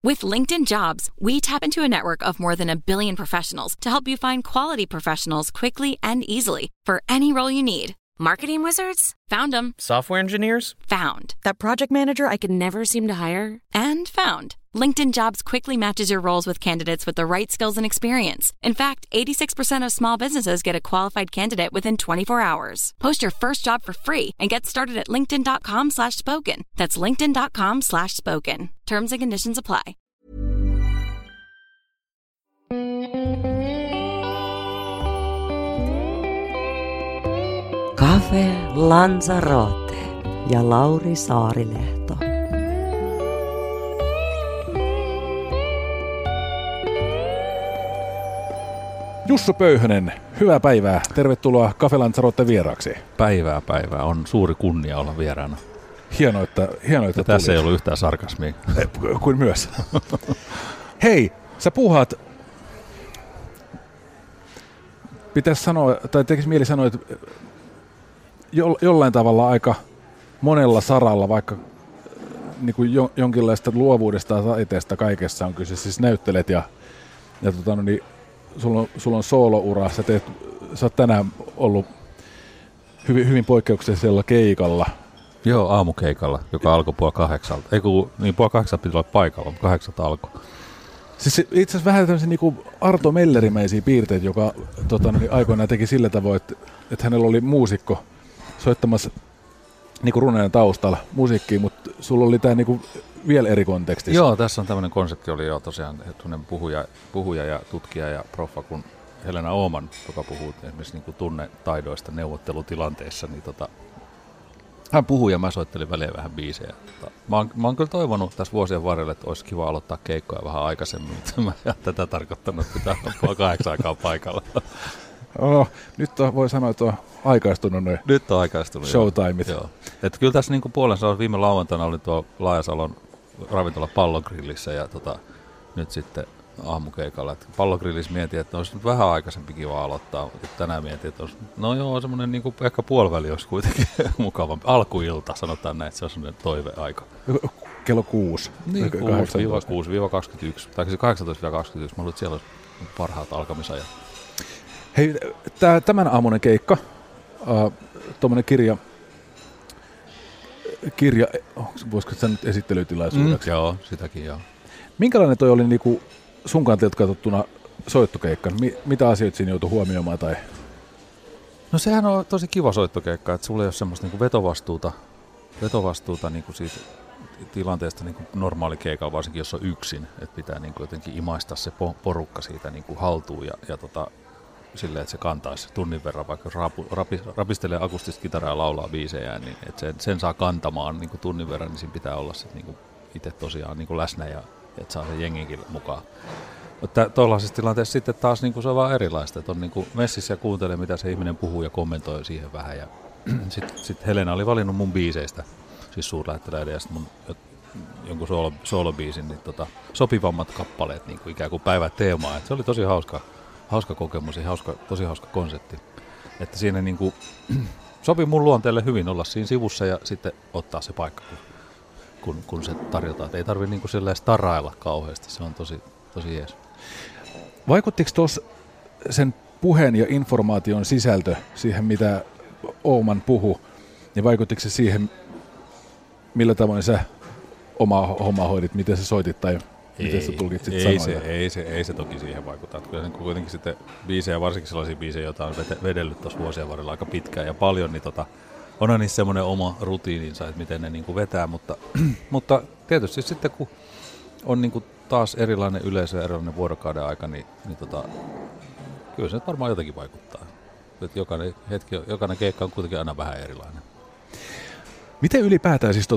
With LinkedIn Jobs, we tap into a network of more than 1 billion professionals to help you find quality professionals quickly and easily for any role you need. Marketing wizards? Found them. Software engineers? Found. That project manager I could never seem to hire? And found. LinkedIn Jobs quickly matches your roles with candidates with the right skills and experience. In fact, 86% of small businesses get a qualified candidate within 24 hours. Post your first job for free and get started at linkedin.com/spoken. That's linkedin.com/spoken. Terms and conditions apply. Cafe Lanzarote ja Lauri Saarilehto. Jussu Pöyhönen, hyvää päivää. Tervetuloa Cafe Lanzarote vieraaksi. Päivää. On suuri kunnia olla vieraana. Hienoa, että tässä ei ollut yhtään sarkasmia. Kuin myös. Hei, sä puhuat, pitäisi sanoa, tai tekisi mieli sanoa, että jollain tavalla aika monella saralla, vaikka niin kuin jonkinlaista luovuudesta ja taiteesta kaikessa on kyse. Siis näyttelet ja niin, sulla on sooloura, sä oot tänään ollut hyvin poikkeuksellisella keikalla. Joo, aamukeikalla, joka alkoi 7:30. Ei kun, niin 7:30 piti olla paikalla, mutta 8 alkoi. Siis itse asiassa vähän tämmöisiä niin Arto Mellerimäisiä piirteitä, joka aikoinaan teki sillä tavoin, että hänellä oli muusikko soittamassa niin runojen taustalla musiikkia, mutta sulla oli tämä niin vielä eri kontekstissa. Joo, tässä on tämmöinen konsepti, oli jo tosiaan puhuja ja tutkija ja proffa kuin Helena Ooman, joka puhuu esimerkiksi niin tunnetaidoista neuvottelutilanteissa, niin hän puhui ja mä soittelin väliin vähän biisejä. Mä oon kyllä toivonut tässä vuosien varrella, että olisi kiva aloittaa keikkoja vähän aikaisemmin, mutta mä en tätä tarkoittanut, että pitää olla 8 aikaa paikalla. No, nyt voi sanoa, että on aikaistunut noin. Nyt on aikaistunut. Showtimeit. Joo. Et kyllä tässä niin puolensa viime lauantaina olin tuolla Laajasalon ravintola Pallogrillissä ja nyt sitten aamukeikalla. Et Pallogrillissä mietin, että olisi nyt vähän aikaisempi kiva aloittaa, mutta tänään mietin, että olisi, no joo, semmoinen niin ehkä puoliväli olisi kuitenkin mukavampi. Alkuilta, sanotaan näin, että se on semmoinen toiveaika. Kello 6. Niin, 6-6-21, tai 18-21. Mä luulen, että siellä olisi parhaat alkamisajat. Hei, tämän aamunen keikka, tuommoinen kirja, voisiko sitä nyt esittelytilaisuudeksi? Joo, sitäkin joo. Minkälainen toi oli niinku sun kantilta katsottuna soittokeikka? Mitä asioita siinä joutui huomioimaan? Tai? No sehän on tosi kiva soittokeikka, että sulla ei ole semmoista niinku vetovastuuta niinku siitä tilanteesta niinku normaali keikalla, varsinkin jos on yksin, että pitää niinku jotenkin imaista se porukka siitä niinku haltuun ja silleen, että se kantaisi tunnin verran, vaikka rapistelee akustista kitaraa ja laulaa biisejä, niin että sen saa kantamaan niin kuin tunnin verran, niin siinä pitää olla niin kuin itse tosiaan niin kuin läsnä ja että saa sen jenginkin mukaan. Mutta tuollaisessa tilanteessa sitten taas niin kuin se on vaan erilaista, että on niin kuin messissä ja kuuntelee, mitä se ihminen puhuu ja kommentoi siihen vähän. Ja sitten Helena oli valinnut mun biiseistä, siis suurlähettiläiden ja sitten mun jonkun soolobiisin, niin sopivammat kappaleet niin kuin ikään kuin päivän teemaa. Et se oli tosi hauska kokemus ja tosi hauska konsepti. Että siinä niin kuin sopi mun luonteelle hyvin olla siinä sivussa ja sitten ottaa se paikka, kun se tarjotaan. Et ei tarvitse niin kuin silleen starailla kauheasti, se on tosi jees. Vaikuttiko tuossa sen puheen ja informaation sisältö siihen, mitä Ooman puhui, ja vaikuttiko se siihen, millä tavoin sä omaa hommaa hoidit, miten sä soitit tai miten sä tulkitsit sanoja? Ei se toki siihen vaikuttaa. Kyllä kuitenkin sitten biisejä, varsinkin sellaisia biisejä, joita on vedellyt tuossa vuosien varrella aika pitkään ja paljon, niin onhan niissä semmoinen oma rutiininsa, että miten ne niin kuin vetää, mutta tietysti sitten kun on niin kuin taas erilainen yleisö ja erilainen vuorokauden aika, niin kyllä se varmaan jotenkin vaikuttaa. Että jokainen keikka on kuitenkin aina vähän erilainen. Miten ylipäätään siis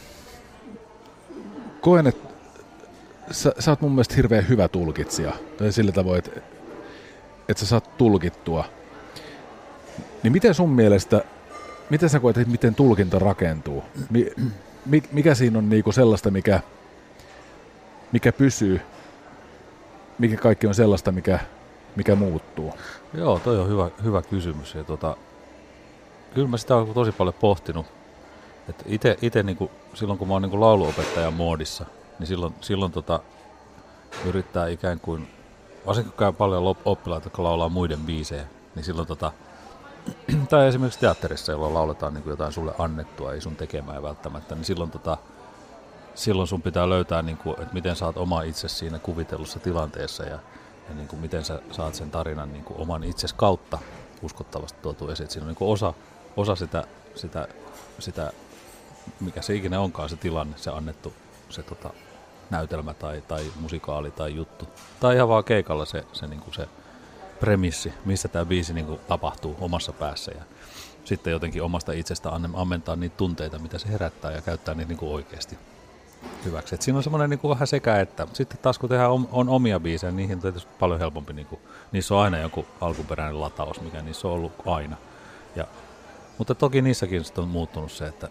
koen, että sä oot mun mielestä hirveän hyvä tulkitsija, tai sillä tavoin, että sä saat tulkittua. Niin miten sun mielestä, miten sä koet, että miten tulkinta rakentuu? Mikä siinä on niinku sellaista, mikä pysyy, mikä kaikki on sellaista, mikä muuttuu? Joo, toi on hyvä kysymys. Ja kyllä mä sitä olen tosi paljon pohtinut. Itse niinku, silloin kun mä oon niinku lauluopettajan moodissa, niin silloin yrittää ikään kuin, varsinkin kun käy paljon oppilaita, jotka laulaa muiden biisejä, niin silloin tai esimerkiksi teatterissa, jolloin lauletaan niin kuin jotain sulle annettua, ei sun tekemään välttämättä, niin silloin sun pitää löytää, niin kuin, että miten saat oma itsesi siinä kuvitellussa tilanteessa ja niin kuin miten sä saat sen tarinan niin kuin oman itsesi kautta uskottavasti tuotua esiin. Siinä on niin kuin osa sitä, mikä se ikinä onkaan se tilanne, se annettu se näytelmä tai musikaali tai juttu. Tai ihan vaan keikalla se premissi, missä tämä biisi niin kuin tapahtuu omassa päässä ja sitten jotenkin omasta itsestä ammentaa niitä tunteita, mitä se herättää ja käyttää niitä niin kuin oikeasti hyväksi. Et siinä on semmoinen niin kuin vähän sekä, että sitten taas kun tehdään on omia biisejä, niihin on tietysti paljon helpompi, niin kuin, niissä on aina joku alkuperäinen lataus, mikä niissä on ollut aina. Mutta toki niissäkin on muuttunut se, että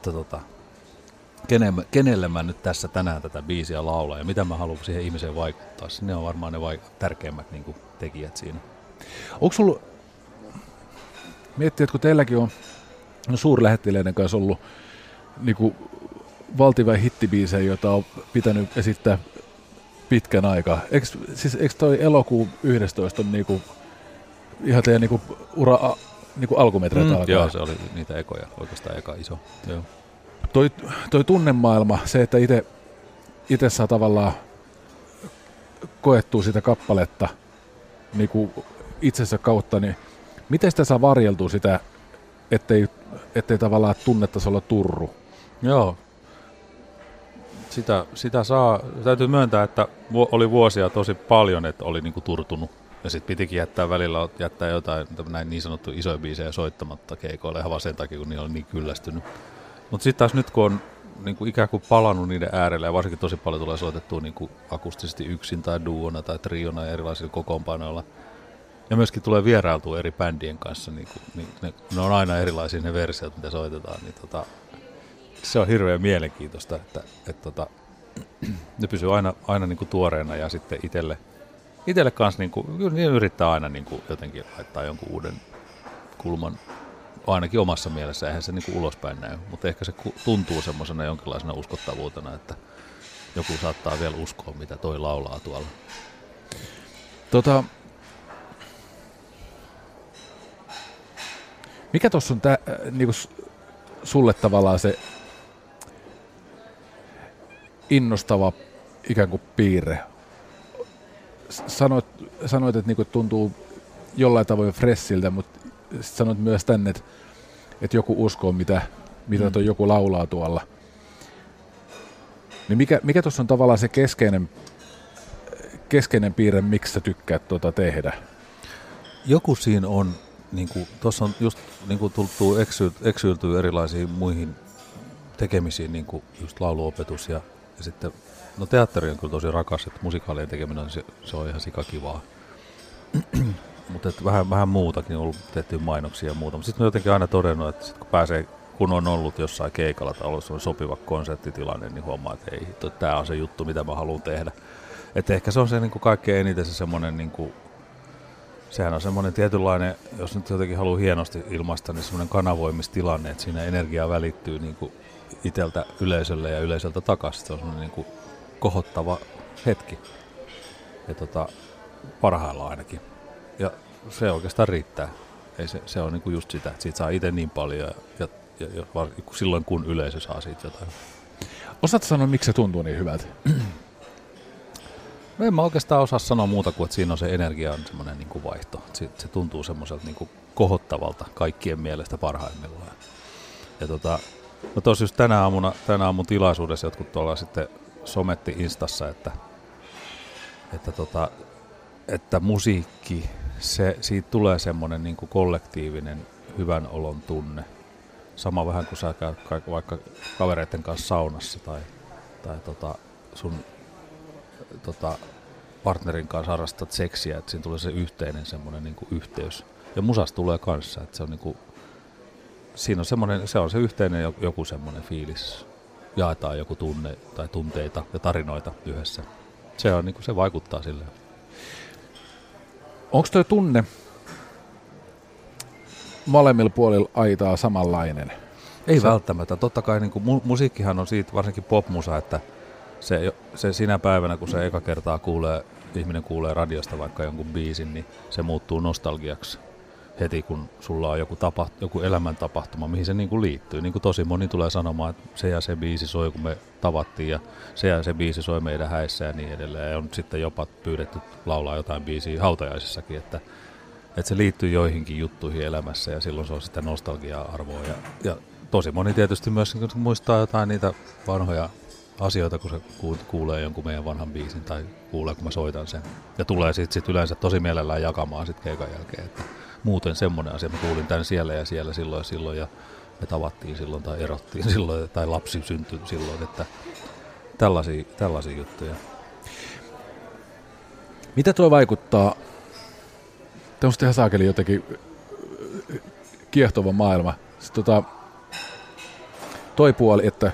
kenelle mä nyt tässä tänään tätä biisiä laulaa ja mitä mä haluan siihen ihmiseen vaikuttaa. Ne on varmaan ne tärkeimmät niin kuin tekijät siinä. Onko sulla, miettii, että kun teilläkin on suurlähettiläiden kanssa ollut niin kuin valtavia hittibiisejä, joita on pitänyt esittää pitkän aikaa. Eikö toi elokuu 11 on niinku, ihan teidän niinku ura niinku alkumetreitä alkaa? Joo, se oli niitä ekoja, oikeastaan eka iso. Joo. Toi tunnemaailma, se, että itse saa tavallaan koettua sitä kappaletta niinku itsensä kautta, niin miten sitä saa varjeltua sitä, ettei tavallaan tunnettaisi olla turru? Joo. Sitä täytyy myöntää, että oli vuosia tosi paljon, että oli niinku turtunut. Ja sitten pitikin jättää jotain näin niin sanottu isoja biisejä soittamatta keikoille ihan vaan sen takia, kun niillä oli niin kyllästynyt. Mutta sitten taas nyt, kun on niinku ikään kuin palannut niiden äärelle, ja varsinkin tosi paljon tulee soitettua niinku akustisesti yksin tai duona tai triona ja erilaisilla kokoonpanoilla. Ja myöskin tulee vierailtua eri bändien kanssa, ne on aina erilaisia ne versiot, mitä soitetaan, niin se on hirveän mielenkiintoista, että ne pysyy aina niin kuin tuoreena ja sitten itselle kanssa niin kuin, niin yrittää aina niin kuin jotenkin laittaa jonkun uuden kulman ainakin omassa mielessä, eihän se niin kuin ulospäin näy, mutta ehkä se tuntuu semmoisena jonkinlaisena uskottavuutena, että joku saattaa vielä uskoa, mitä toi laulaa tuolla. Mikä tuossa on niinku sulle tavallaan se innostava ikään kuin piirre? Sanoit että niinku tuntuu jollain tavoin freshiltä, mutta sanoit myös tänne, että joku uskoo, mitä toi joku laulaa tuolla. Niin mikä tuossa on tavallaan se keskeinen piirre, miksi sä tykkäät tehdä? Joku siinä on, tuossa on just eksyiltyy erilaisiin muihin tekemisiin, niin kuin just lauluopetus ja sitten, no teatteri on kyllä tosi rakas, että musikaalien tekeminen se on ihan sikakivaa. Mutta vähän muutakin on ollut tehty mainoksia ja muuta. Mutta sitten mä jotenkin aina todennut, että sit kun on ollut jossain keikalla tai ollut sopiva konserttitilanne, niin huomaa, että ei, tämä on se juttu, mitä mä haluan tehdä. Että ehkä se on se kaikkein eniten se semmoinen, sehän on semmoinen tietynlainen, jos nyt jotenkin haluaa hienosti ilmaista, niin semmoinen kanavoimistilanne, että siinä energiaa välittyy itseltä yleisölle ja yleisöltä takaisin. Se on semmoinen kohottava hetki. Ja parhaillaan ainakin. Ja se oikeastaan riittää. Se on just sitä, että siitä saa itse niin paljon ja silloin kun yleisö saa siitä jotain. Osaatko sanoa, miksi se tuntuu niin hyvältä? No en mä oikeastaan osaa sanoa muuta kuin, että siinä on se energia on semmoinen vaihto. Se tuntuu semmoiselta kohottavalta kaikkien mielestä parhaimmillaan. Ja no tos just tänä aamun tilaisuudessa jotkut tuolla sitten sometti Instassa, että musiikki, siitä tulee semmoinen kollektiivinen hyvän olon tunne. Sama vähän kuin sä käyt vaikka kavereiden kanssa saunassa tai sun partnerin kanssa harrastat seksiä, että siinä tulee se yhteinen semmoinen yhteys. Ja musasta tulee kanssa, että se on siinä on semmoinen, se on se yhteinen joku semmoinen fiilis. Jaetaan joku tunne tai tunteita ja tarinoita yhdessä. Se on se vaikuttaa silleen. Onko tuo tunne molemmilla puolilla aitaa samanlainen? Ei välttämättä. Totta kai musiikkihan on siitä, varsinkin popmusa, että se sinä päivänä, kun se eka kertaa ihminen kuulee radiosta vaikka jonkun biisin, niin se muuttuu nostalgiaksi heti, kun sulla on joku elämäntapahtuma, mihin se niin kuin liittyy. Niin kuin tosi moni tulee sanomaan, että se ja se biisi soi, kun me tavattiin, ja se biisi soi meidän häissä ja niin edelleen. Ja on sitten jopa pyydetty laulaa jotain biisiä hautajaisissakin, että se liittyy joihinkin juttuihin elämässä, ja silloin se on sitä nostalgia-arvoa. Ja tosi moni tietysti myös muistaa jotain niitä vanhoja asioita, kun se kuulee jonkun meidän vanhan biisin tai kuulee, kun mä soitan sen. Ja tulee sit yleensä tosi mielellään jakamaan sit keikan jälkeen, että muuten semmoinen asia, mä kuulin tän siellä ja siellä silloin ja me tavattiin silloin tai erottiin silloin tai lapsi syntyi silloin, että tällaisia juttuja. Mitä tuo vaikuttaa? Tämä on ihan saakeli jotenkin kiehtova maailma. Toi puoli, että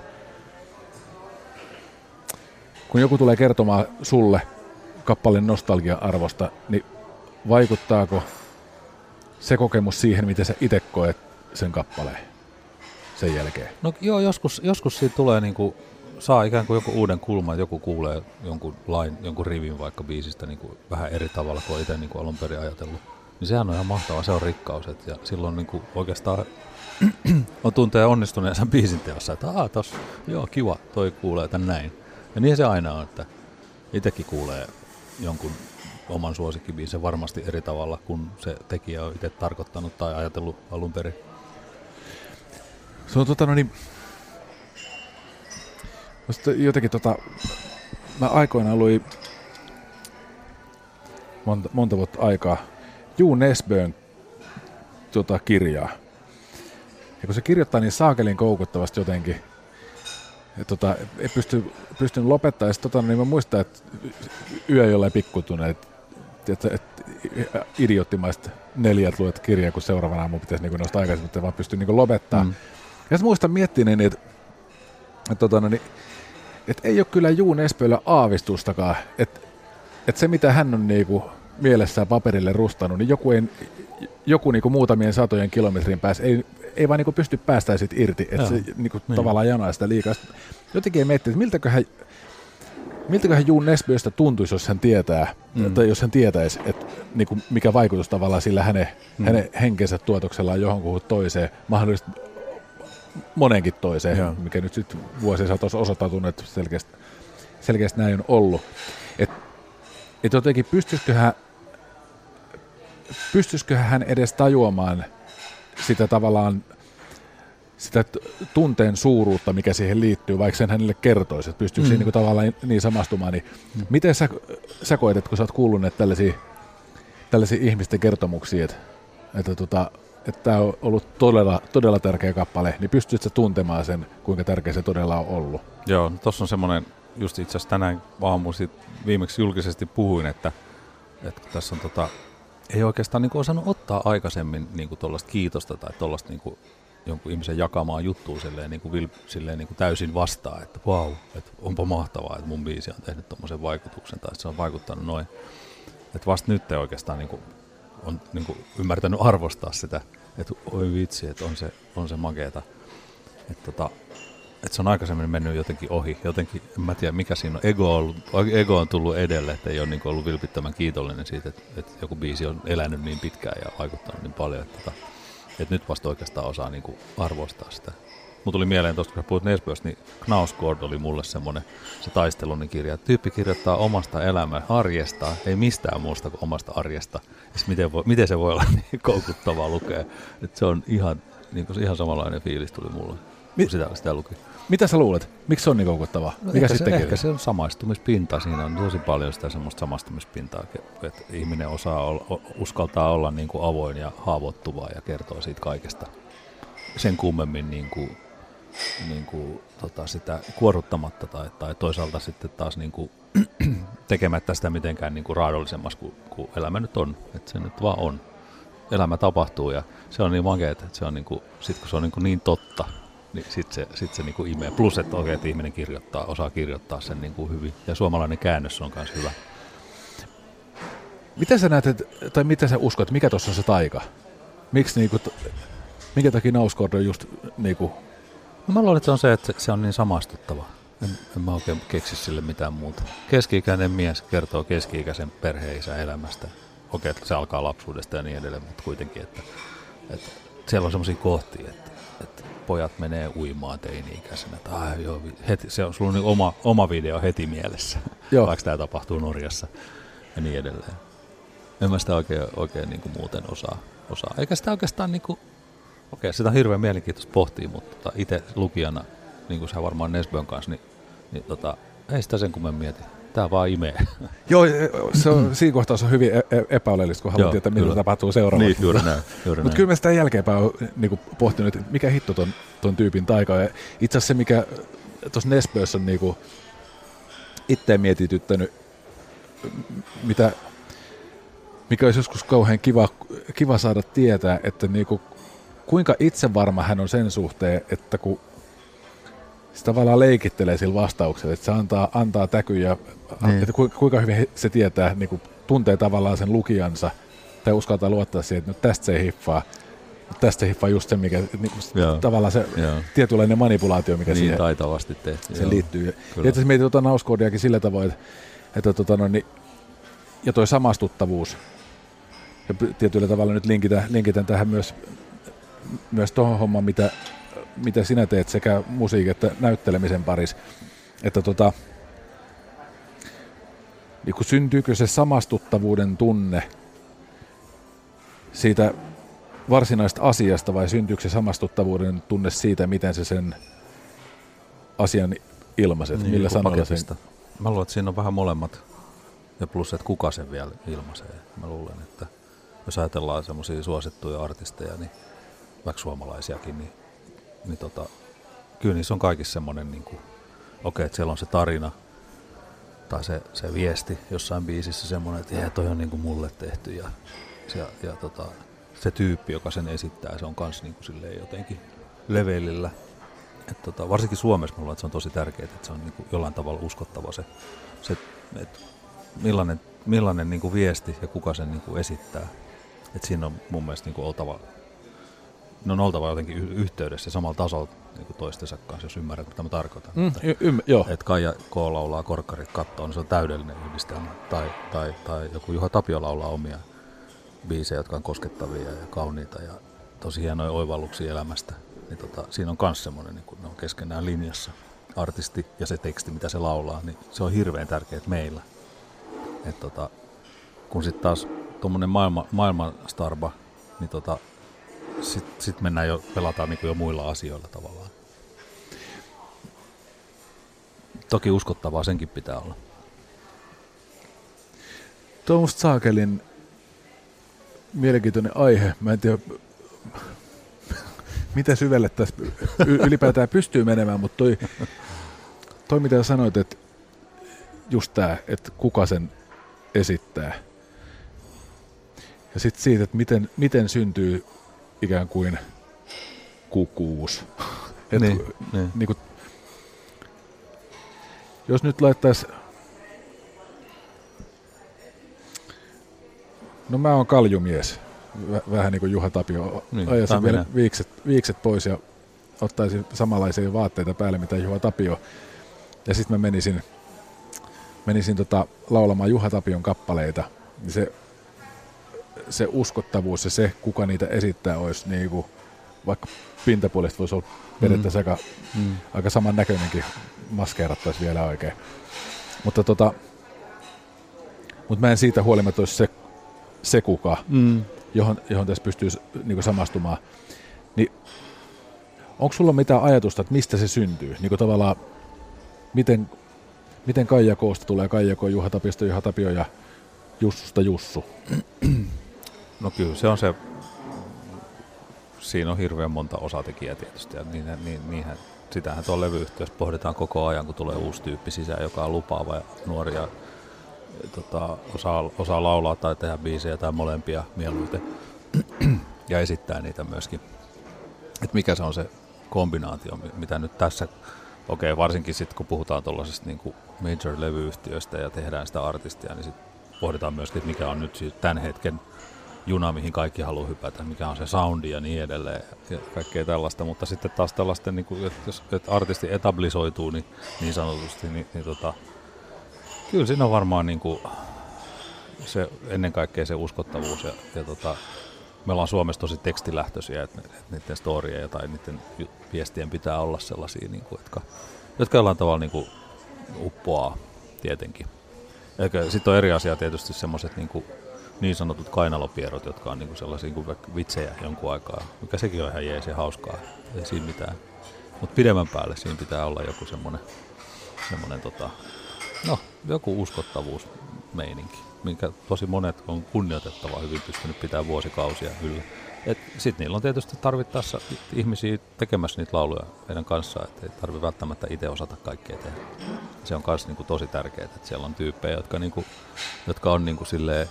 kun joku tulee kertomaan sulle kappaleen nostalgia-arvosta, niin vaikuttaako se kokemus siihen, miten sä itse koet sen kappaleen sen jälkeen? No joo, joskus siitä tulee niinku, saa ikään kuin joku uuden kulman, joku kuulee jonkun rivin vaikka biisistä niinku vähän eri tavalla kuin itse niinku alun perin ajatellut. Niin sehän on ihan mahtavaa, se on rikkaus. Ja silloin niinku oikeastaan on tuntee onnistuneensa biisin teossa, että tossa, joo kiva, toi kuulee tän näin. Ja niin se aina on, että itsekin kuulee jonkun oman suosikkibiisen varmasti eri tavalla, kun se tekijä on itse tarkoittanut tai ajatellut alun perin. Se on jotenkin mä aikoinaan luin monta vuotta aikaa Juu Nesbön kirjaa. Ja kun se kirjoittaa niin saakelin koukuttavasti jotenkin, että ei pystynyt lopettaa. Ja sitten niin mä muistan, että yö jollain pikkutuneen, että idioottimaista 4 luet kirjaa, kun seuraavana aamulla pitäisi niin nostaa aikaisemmin, että vaan pystyy niin lopettaa. Ja sitten muistan miettineeni, että ei ole kyllä Juu Nesböllä aavistustakaan, että se mitä hän on niin mielessään paperille rustannut, niin joku niin muutamien satojen kilometrin päässä ei vaan niin pysty päästään siitä irti, että se niin tavallaan janaa sitä liikaa. Jotenkin ei miettiä, että miltäköhän Juu Nesböstä tuntuisi, jos hän tietää, tai jos hän tietäisi, että niin mikä vaikutus tavallaan sillä hänen henkensä tuotoksellaan johonkuhun toiseen, mahdollisesti monenkin toiseen, mikä nyt sitten vuosien saatossa osoittautunut, että selkeästi näin on ollut. Että jotenkin pystyisiköhän hän edes tajuamaan sitä tavallaan sitä tunteen suuruutta, mikä siihen liittyy, vaikka sen hänelle kertoisi, että pystyykö siinä tavallaan niin samastumaan, niin miten sä koet, että kun sä oot kuullut näitä tällaisia ihmisten kertomuksia, että tämä on ollut todella tärkeä kappale, niin pystyt sä tuntemaan sen, kuinka tärkeä se todella on ollut? Joo, tuossa on semmoinen, just itse asiassa tänään aamulla viimeksi julkisesti puhuin, että tässä on ei oikeastaan niin kuin osannut ottaa aikaisemmin niin kuin tuollaista kiitosta tai tuollaista niin kuin jonkun ihmisen jakamaa juttua silleen, niin kuin täysin vastaan, että vau, että onpa mahtavaa, että mun biisi on tehnyt tommoisen vaikutuksen tai että se on vaikuttanut noin. Että vasta nyt oikeastaan niin kuin, on niin kuin ymmärtänyt arvostaa sitä, että oi vitsi, että on se makeeta. Että se on aikaisemmin mennyt jotenkin ohi. Jotenkin, en mä tiedä mikä siinä on. Ego on tullut edelle, että ei ole niin ollut vilpittömän kiitollinen siitä, että joku biisi on elänyt niin pitkään ja vaikuttanut niin paljon, että nyt vasta oikeastaan osaa niin kuin arvostaa sitä. Mulla tuli mieleen tuosta, kun sä puhut Nesböstä, niin Knausgård oli mulle semmoinen se taistelun kirja. Tyyppi kirjoittaa omasta arjesta, ei mistään muusta kuin omasta arjesta. Miten se voi olla niin koukuttavaa lukea? Että se on ihan samanlainen fiilis tuli mulle, kun sitä luki. Mitä sä luulet? Miksi se on niin koukuttavaa? Mikä ehkä se on samaistumispinta. Siinä on tosi paljon sitä semmoista samaistumispintaa, että ihminen uskaltaa olla niin kuin avoin ja haavoittuvaa ja kertoo siitä kaikesta. Sen kummemmin niin kuin, sitä kuoruttamatta tai toisaalta sitten taas niin kuin, tekemättä sitä mitenkään niin kuin raadollisemmaksi kuin elämä nyt on. Että se nyt vaan on. Elämä tapahtuu ja se on niin makeeta, että se on niin kuin, sit kun se on niin totta, niin sit se niin kuin imee. Plus, että oikein ihminen osaa kirjoittaa sen niin kuin hyvin. Ja suomalainen käännös on myös hyvä. Miten sä näet, tai miten sä uskot, mikä tuossa on se taika? Miksi niinku, minkä takia Knausgård on just niinku? No mä luulen, että se on se, että se on niin samastuttava. En mä oikein keksi sille mitään muuta. Keski-ikäinen mies kertoo keski-ikäisen perheisän elämästä. Okei, että se alkaa lapsuudesta ja niin edelleen, mutta kuitenkin, että siellä on semmoisia kohtia, että pojat menee uimaan teini-ikäisenä. Heti, sulla on niin oma video heti mielessä, vaikka tämä tapahtuu Norjassa ja niin edelleen. En mä sitä oikein niin kuin muuten osaa. Eikä sitä oikeastaan, niin kuin, sitä on hirveän mielenkiintoista pohtia, mutta itse lukijana, niin kuin sä varmaan Nesbön kanssa, niin ei sitä sen kummemmin mieti. Tää vaan imee. Joo, se on, siinä kohtaa se on hyvin epäoleellista, kun haluaa tietää, mitä tapahtuu seuraavaksi. Niin, juuri näin. Mutta kyllä mä sitä jälkeenpäin olen niin pohtinut, että mikä hitto ton tyypin taika. Ja itse asiassa se, mikä tuossa Nesbössä on niin itseä mietityttänyt, mikä olisi joskus kauhean kiva saada tietää, että niin kuinka itsevarma hän on sen suhteen, että kun se tavallaan leikittelee sillä vastauksella, että se antaa täkyjä, että kuinka hyvin se tietää, niin kuin tuntee tavallaan sen lukijansa, tai uskaltaa luottaa siihen, että nyt tästä se hiffaa. Tästä se hiffaa just se, mikä niin tavallaan se tietynlainen manipulaatio, mikä niin siihen taitavasti tehty. Se liittyy. Ja itse mietin nauskoodiakin sillä tavoin, että ja toi samastuttavuus, ja tietyllä tavalla nyt linkitän tähän myös tuohon hommaan, mitä sinä teet sekä musiikin että näyttelemisen parissa, että niin syntyykö se samastuttavuuden tunne siitä varsinaisesta asiasta vai syntyykö se samastuttavuuden tunne siitä, miten se sen asian ilmaiset, niin, millä sanoilla sen? Mä luulen, että siinä on vähän molemmat ja plus, että kuka sen vielä ilmaisee. Mä luulen, että jos ajatellaan semmoisia suosittuja artisteja, niin vaikka suomalaisiakin, niin kyllä niissä on kaikissa semmoinen, niin että siellä on se tarina tai se viesti jossain biisissä semmoinen, että toi on niin kuin mulle tehty ja se tyyppi, joka sen esittää, se on kans niin kuin silleen jotenkin levelillä. Varsinkin Suomessa mulla, että se on tosi tärkeää, että se on niin kuin jollain tavalla uskottava se että millainen niin kuin viesti ja kuka sen niin kuin esittää. Että siinä on mun mielestä niin kuin oltava jotenkin yhteydessä samalla tasolla niin kuin toistensa kanssa, jos ymmärrät, mitä mä tarkoitan. Että Kaija K. laulaa Korkkarit kattoon, niin se on täydellinen yhdistelmä. Tai joku Juha Tapio laulaa omia biisejä, jotka on koskettavia ja kauniita ja tosi hienoja oivalluksia elämästä. Niin siinä on myös semmoinen, niin kun ne on keskenään linjassa, artisti ja se teksti, mitä se laulaa, niin se on hirveän tärkeää meillä. Kun sitten taas tuommoinen maailman starba, niin sit mennään pelataan niin kuin jo muilla asioilla tavallaan. Toki uskottavaa senkin pitää olla. Tuo on musta saakelin mielenkiintoinen aihe. Mä en tiedä, mitä syvälle tässä ylipäätään pystyy menemään, mutta toi mitä sanoit, että just tää, että kuka sen esittää. Ja sitten siitä, että miten syntyy ikään kuin kukuus. Niin kuin, jos nyt laittaisi, no mä oon kaljumies, vähän niin kuin Juha Tapio, ajaisin vielä viikset pois ja ottaisin samanlaisia vaatteita päälle, mitä Juha Tapio. Ja sitten mä menisin laulamaan Juha Tapion kappaleita, niin se uskottavuus ja se, kuka niitä esittää, olisi niin kuin, vaikka pintapuolesta voisi olla periaatteessa aika saman näköinenkin, maskeerattaisi vielä oikein. Mutta mä en siitä huolimatta olisi se kuka, johon tässä pystyy niin kuin samastumaan. Niin, onko sulla mitään ajatusta, että mistä se syntyy? Niin kuin tavallaan, miten Kaija K:sta tulee Kaija K, Juha Tapiosta Juha Tapio ja Jussusta Jussu? No kyllä se on se, siinä on hirveän monta osatekijää tietysti, ja niinhän, sitähän tuolla levyyhtiössä pohditaan koko ajan, kun tulee uusi tyyppi sisään, joka on lupaava ja nuori ja osaa laulaa tai tehdä biisejä tai molempia mieluiten ja esittää niitä myöskin. Että mikä se on se kombinaatio, mitä nyt tässä, varsinkin sitten kun puhutaan tuollaisesta niin kuin major-levyyhtiöistä ja tehdään sitä artistia, niin sitten pohditaan myöskin, että mikä on nyt siis tämän hetken juna, mihin kaikki haluaa hypätä, mikä on se soundi ja niin edelleen ja kaikkea tällaista, mutta sitten taas tällaisten, niin kuin, jos artisti etablisoituu niin sanotusti, niin kyllä siinä on varmaan niin kuin, se, ennen kaikkea se uskottavuus ja me ollaan Suomessa tosi tekstilähtöisiä, että niiden storieja tai niiden viestien pitää olla sellaisia, niin kuin, jotka jollain tavalla niin kuin, uppoaa tietenkin. Sitten on eri asia tietysti semmoiset niin sanotut kainalopierot, jotka on niin sellaisia niin vitsejä jonkun aikaa, mikä sekin on ihan jees ja hauskaa, ei siinä mitään. Mutta pidemmän päälle siinä pitää olla joku semmoinen joku uskottavuusmeininki, minkä tosi monet on kunnioitettava hyvin pystynyt pitää vuosikausia yllä. Sitten niillä on tietysti tarvittaessa ihmisiä tekemässä niitä lauluja meidän kanssa, että ei tarvitse välttämättä itse osata kaikkea tehdä. Se on myös niin tosi tärkeää, että siellä on tyyppejä, jotka on niin silleen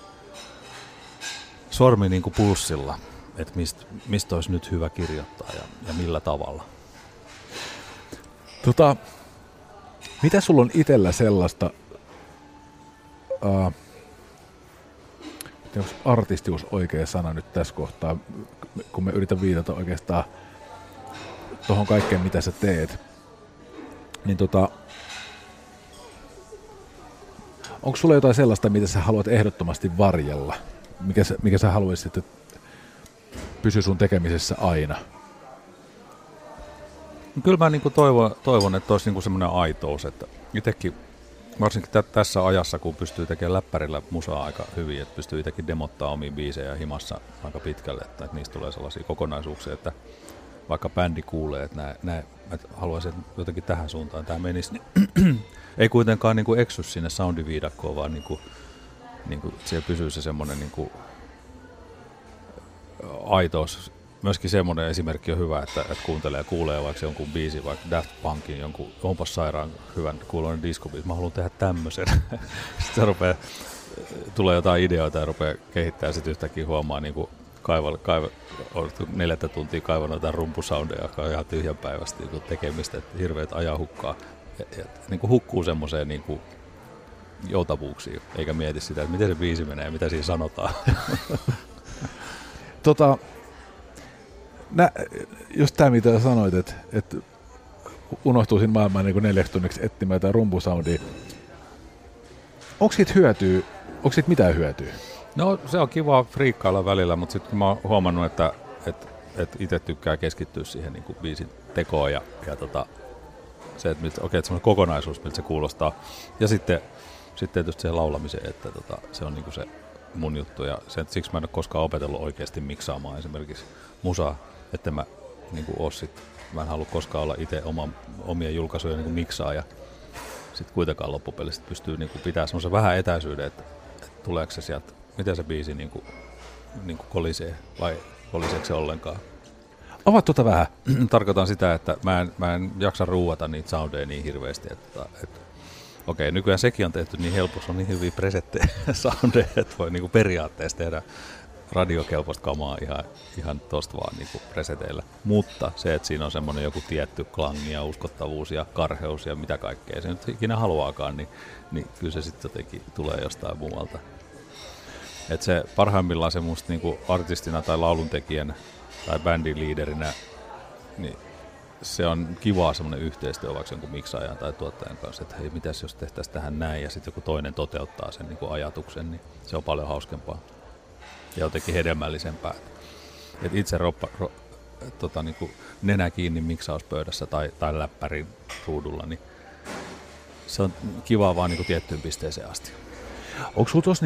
sormi niin pulssilla, että mistä olisi nyt hyvä kirjoittaa ja millä tavalla. Mitä sulla on itsellä sellaista, onko artistius oikea sana nyt tässä kohtaa, kun me yritän viitata oikeastaan tuohon kaikkeen, mitä sä teet, niin onko sulla jotain sellaista, mitä sä haluat ehdottomasti varjella? Mikä sä haluaisit, että pysyy sun tekemisessä aina? Kyllä mä toivon, että olisi semmoinen aitous, että itsekin varsinkin tässä ajassa, kun pystyy tekemään läppärillä musaa aika hyvin, että pystyy itsekin demottaa omia biisejä himassa aika pitkälle, että niistä tulee sellaisia kokonaisuuksia, että vaikka bändi kuulee, että haluaisin jotenkin tähän suuntaan tämä menisi, niin ei kuitenkaan eksy sinne soundiviidakkoon, vaan siellä pysyy se semmoinen aitous. Myöskin semmoinen esimerkki on hyvä, että kuuntelee ja kuulee vaikka jonkun biisin, vaikka Daft Punkin, jonkun onpas sairaan hyvän kuuloinen diskobiisi. Mä haluan tehdä tämmöisen. Sitten tulee jotain ideoita ja rupeaa kehittämään, sitten yhtäkkiä huomaa on 4 tuntia kaivannut jotain rumpusoundeja, joka on ihan tyhjänpäiväistä tekemistä, että hirveät ajahukkaa. Ja hukkuu semmoiseen joutavuuksiin, eikä mieti sitä, että miten se biisi menee ja mitä siinä sanotaan. Just tämä, mitä sanoit, että unohtuisin maailmaan 4 tunniksi etsimään jotain rumpusoundia. Onko siitä hyötyä? Onko siitä mitään hyötyä? No se on kiva friikkailla välillä, mutta sitten mä oon huomannut, että itse tykkää keskittyä siihen biisin tekoon ja se, että semmoinen kokonaisuus, miltä se kuulostaa. Ja sitten tietysti siihen laulamiseen, että se on se mun juttu. Ja siksi mä en ole koskaan opetellut oikeasti miksaamaan esimerkiksi musaa, että mä mä en halua koskaan olla itse omia julkaisuja miksaaja. Sitten kuitenkaan loppupelistä pystyy pitää semmoisen vähän etäisyyden, että tuleeko se sieltä, miten se biisi kolisee vai koliseeko se ollenkaan. Avaat vähän. Tarkoitan sitä, että mä en jaksa ruuata niitä soundeja niin hirveästi, että okei, nykyään sekin on tehty niin helposti, on niin hyviä presettejä soundeja, että voi periaatteessa tehdä radiokelpoista kamaa ihan tosta vaan preseteillä. Mutta se, että siinä on semmoinen joku tietty klangi ja uskottavuus ja karheus ja mitä kaikkea se nyt ikinä haluaakaan, niin kyllä se sitten jotenkin tulee jostain muualta. Että se parhaimmillaan se musta artistina tai lauluntekijänä tai bändin liiderinä, niin se on kivaa semmoinen yhteistyö vaikka jonkun miksaajan tai tuottajan kanssa, että hei, mitäs jos tehtäisiin tähän näin ja sitten joku toinen toteuttaa sen ajatuksen, niin se on paljon hauskempaa ja jotenkin hedelmällisempää. Et itse nenä kiinni miksauspöydässä tai läppärin ruudulla, niin se on kivaa vaan tiettyyn pisteeseen asti. Onko sulla tuossa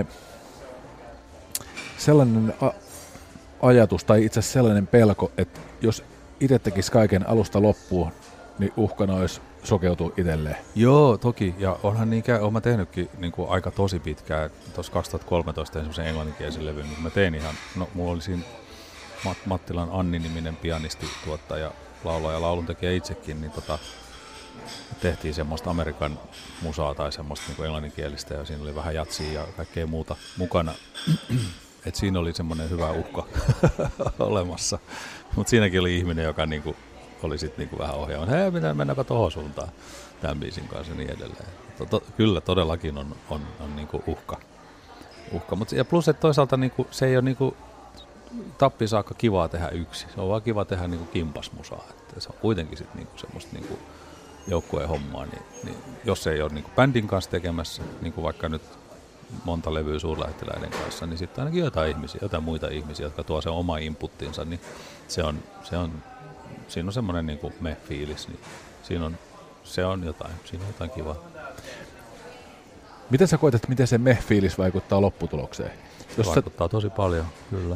sellainen ajatus tai itse asiassa sellainen pelko, että jos itse tekisi kaiken alusta loppuun, niin uhkana olisi sokeutua itselleen? Joo, toki. Ja onhan olen mä tehnytkin aika tosi pitkään. Tuossa 2013 semmoisen englanninkielisen levyn, mutta mä tein mulla oli siinä Mattilan Anni-niminen pianisti, tuottaja, laulaja, lauluntekijä itsekin, niin tehtiin semmoista Amerikan musaa tai semmoista englanninkielistä ja siinä oli vähän jatsia ja kaikkea muuta mukana. Et siinä oli semmoinen hyvä uhka olemassa, mutta siinäkin oli ihminen, joka oli sitten vähän ohjaamassa, hei, mennäänpä tohon suuntaan tämän biisin kanssa ja niin edelleen. Kyllä todellakin on uhka. uhka. Ja plus, että toisaalta niinku, se ei ole niinku tappiin saakka kivaa tehdä yksin. Se on vaan kiva tehdä niinku kimpasmusaa. Että se on kuitenkin sit niinku semmoista niinku joukkueen hommaa. Niin jos ei ole niinku bändin kanssa tekemässä, niinku vaikka nyt monta levyä suurlähettiläiden kanssa, niin sitten ainakin jotain muita ihmisiä, jotka tuo sen oma inputtinsa, niin siinä on semmoinen niinku me-fiilis, niin siinä on jotain kivaa. Miten sä koet, että miten se me-fiilis vaikuttaa lopputulokseen? Vaikuttaa tosi paljon, kyllä.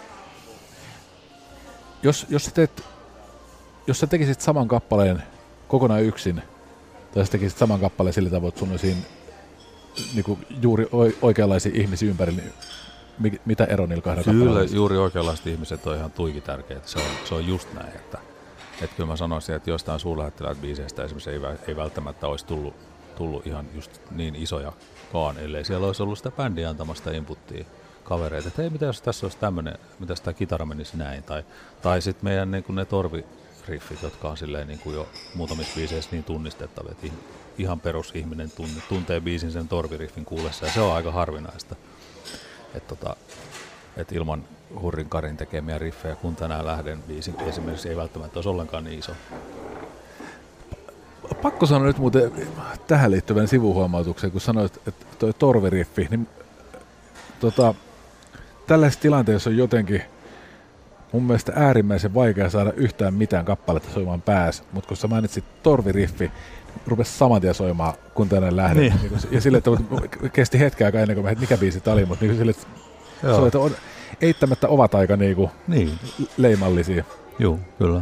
Jos sä tekisit saman kappaleen kokonaan yksin, tai sä tekisit saman kappaleen sillä tavoin, että sun olisi niin juuri oikeanlaisia ihmisiä ympäri, niin mitä ero niillä kahdella kappaleella? Kyllä, juuri oikeanlaiset ihmiset on ihan tuiki tärkeitä. Se on just näin, että kyllä mä sanoisin, että jostain suurlähettiläät biiseistä esimerkiksi ei välttämättä olisi tullut ihan just niin isojakaan, ellei siellä olisi ollut sitä bändiä antamasta inputtia kavereita, että hei, mitä jos tässä olisi tämmöinen, mitä tämä kitara menisi näin, tai sitten meidän niin kuin ne torviriffit, jotka on silleen niin kuin jo muutamissa biiseissä niin tunnistettavia, että ihan perusihminen tuntee biisin sen torviriffin kuulessa, ja se on aika harvinaista, että ilman Hurrin Karin tekemiä riffejä, kun tänään lähden biisin esimerkiksi ei välttämättä olisi ollenkaan niin iso. Pakko sanoa nyt muuten tähän liittyvän sivuhuomautuksen, kun sanoit, että toi torviriffi, niin tällaisessa tilanteessa on jotenkin mun mielestä äärimmäisen vaikea saada yhtään mitään kappaletta soimaan päässä, mutta kun sä mainitsit torviriffi, rupesi saman tien soimaan, kun tänne lähdin. Niin. Ja sille, että kesti hetken aikaa ennen kuin mä, että mikä biisi tämä oli, mutta niin sille, että on eittämättä ovat aika niin. Leimallisia. Joo, kyllä.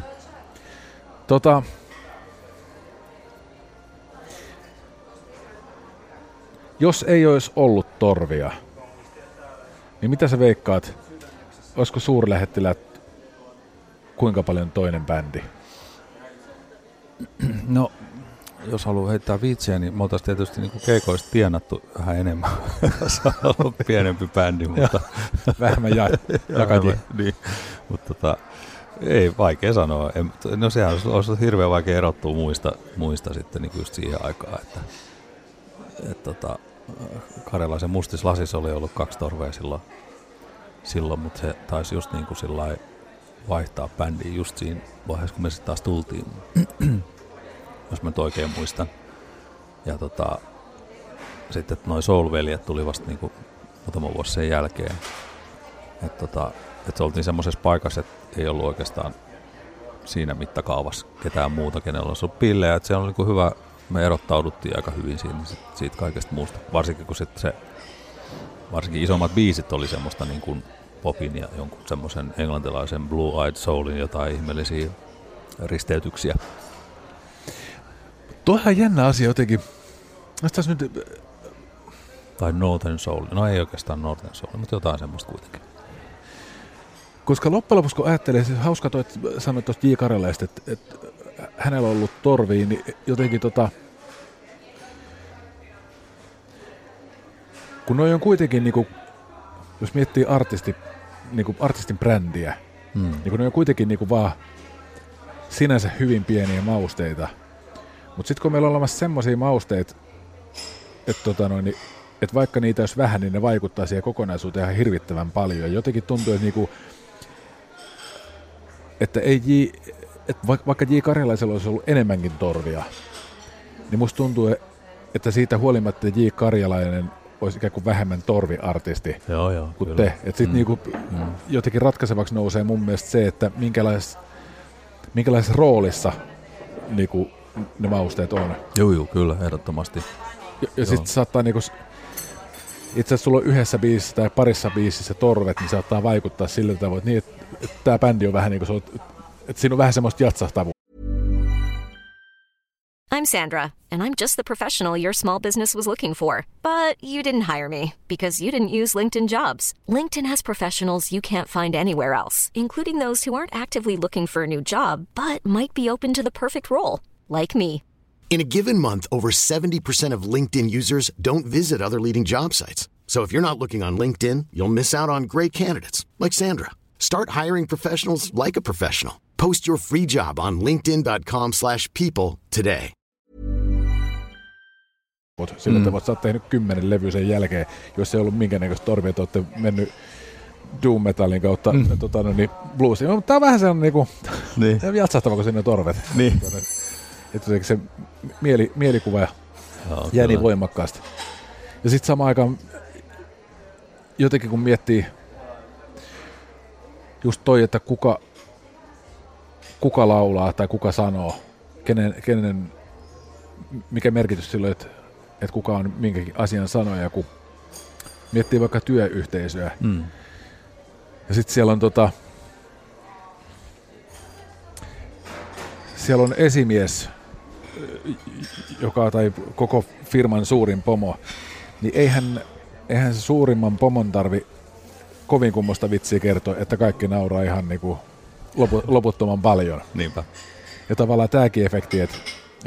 Jos ei olisi ollut torvia, niin mitä sä veikkaat, olisiko suurlähettiläät kuinka paljon toinen bändi? No, jos haluaa heittää viitsiä, niin me oltaisiin tietysti niin keikoista tienattu vähän enemmän. Se on ollut pienempi bändi, mutta vähemmän jakati. Niin, mutta ei vaikea sanoa. No sehän olisi hirveän vaikea erottua muista sitten niin just siihen aikaan, että Karjalaisen Mustis Lasissa oli ollut 2 torvea silloin, mutta se taisi just niin kuin sillai vaihtaa bändiä just siinä vaiheessa, kun me sitten taas tultiin, jos mä nyt oikein muistan. Ja sitten noi Soul-veljet tuli vasta niin kuin muutama vuosi sen jälkeen. Että se oltiin semmoisessa paikassa, että ei ollut oikeastaan siinä mittakaavassa ketään muuta, kenellä olisi ollut pillejä. Että se on niin kuin hyvä, me erottauduttiin aika hyvin siitä kaikesta muusta. Varsinkin kun varsinkin isommat biisit oli semmoista niin kuin popin ja jonkun semmoisen englantilaisen Blue Eyed Soulin jotain ihmeellisiä risteytyksiä. Tuohan on jännä asia jotenkin. Nyt... Tai Northern Soul. No ei oikeastaan Northern Soul, mutta jotain semmoista kuitenkin. Koska loppujen lopuksi kun ajattelee, siis hauska toi, että sanoit tuosta J. Karjalaista, että hänellä on ollut torvia, niin jotenkin kun noi on kuitenkin, niinku, jos miettii artistin brändiä, niin kun noi on kuitenkin niinku vaan sinänsä hyvin pieniä mausteita. Mutta sitten kun meillä on olemassa semmoisia mausteita, että vaikka niitä olisi vähän, niin ne vaikuttaa siihen kokonaisuuteen ihan hirvittävän paljon. Jotenkin tuntuu, että vaikka J. Karjalaisella olisi ollut enemmänkin torvia, niin musta tuntuu, että siitä huolimatta J. Karjalainen olisi ikään kuin vähemmän torviartisti kuin te. Että sitten jotenkin ratkaisevaksi nousee mun mielestä se, että minkälaisessa roolissa niinku ne mausteet on. Joo, kyllä, ehdottomasti. Ja sitten saattaa itse asiassa sulla on yhdessä biisissä tai parissa biisissä torvet, niin saattaa vaikuttaa sillä tavoin, niin, että tämä bändi on vähän niin kuin että siinä on vähän semmoista jatsahtavuutta. I'm Sandra, and I'm just the professional your small business was looking for. But you didn't hire me because you didn't use LinkedIn Jobs. LinkedIn has professionals you can't find anywhere else, including those who aren't actively looking for a new job, but might be open to the perfect role, like me. In a given month, over 70% of LinkedIn users don't visit other leading job sites. So if you're not looking on LinkedIn, you'll miss out on great candidates like Sandra. Start hiring professionals like a professional. Post your free job on linkedin.com/people today. sillä että sä oot tehnyt 10 levyä sen jälkeen, jos ei ollut minkäännäköistä torvia, että olette mennyt doom metallin kautta bluesiin. Mutta tää on vähän sellainen niinku, jatsahtava kuin sinne torvet. Niin. Että se mielikuva jää niin voimakkaasti. Ja sitten samaan aikaan jotenkin kun miettii just toi, että kuka laulaa tai kuka sanoo, mikä merkitys sillä on, että kuka on minkäkin asian sanoja, kun miettii vaikka työyhteisöä. Ja sitten siellä on siellä on esimies, tai koko firman suurin pomo, niin eihän se suurimman pomon tarvi kovin kummosta vitsiä kertoa, että kaikki nauraa ihan niinku loputtoman paljon. Niinpä. Ja tavallaan tämäkin efekti, että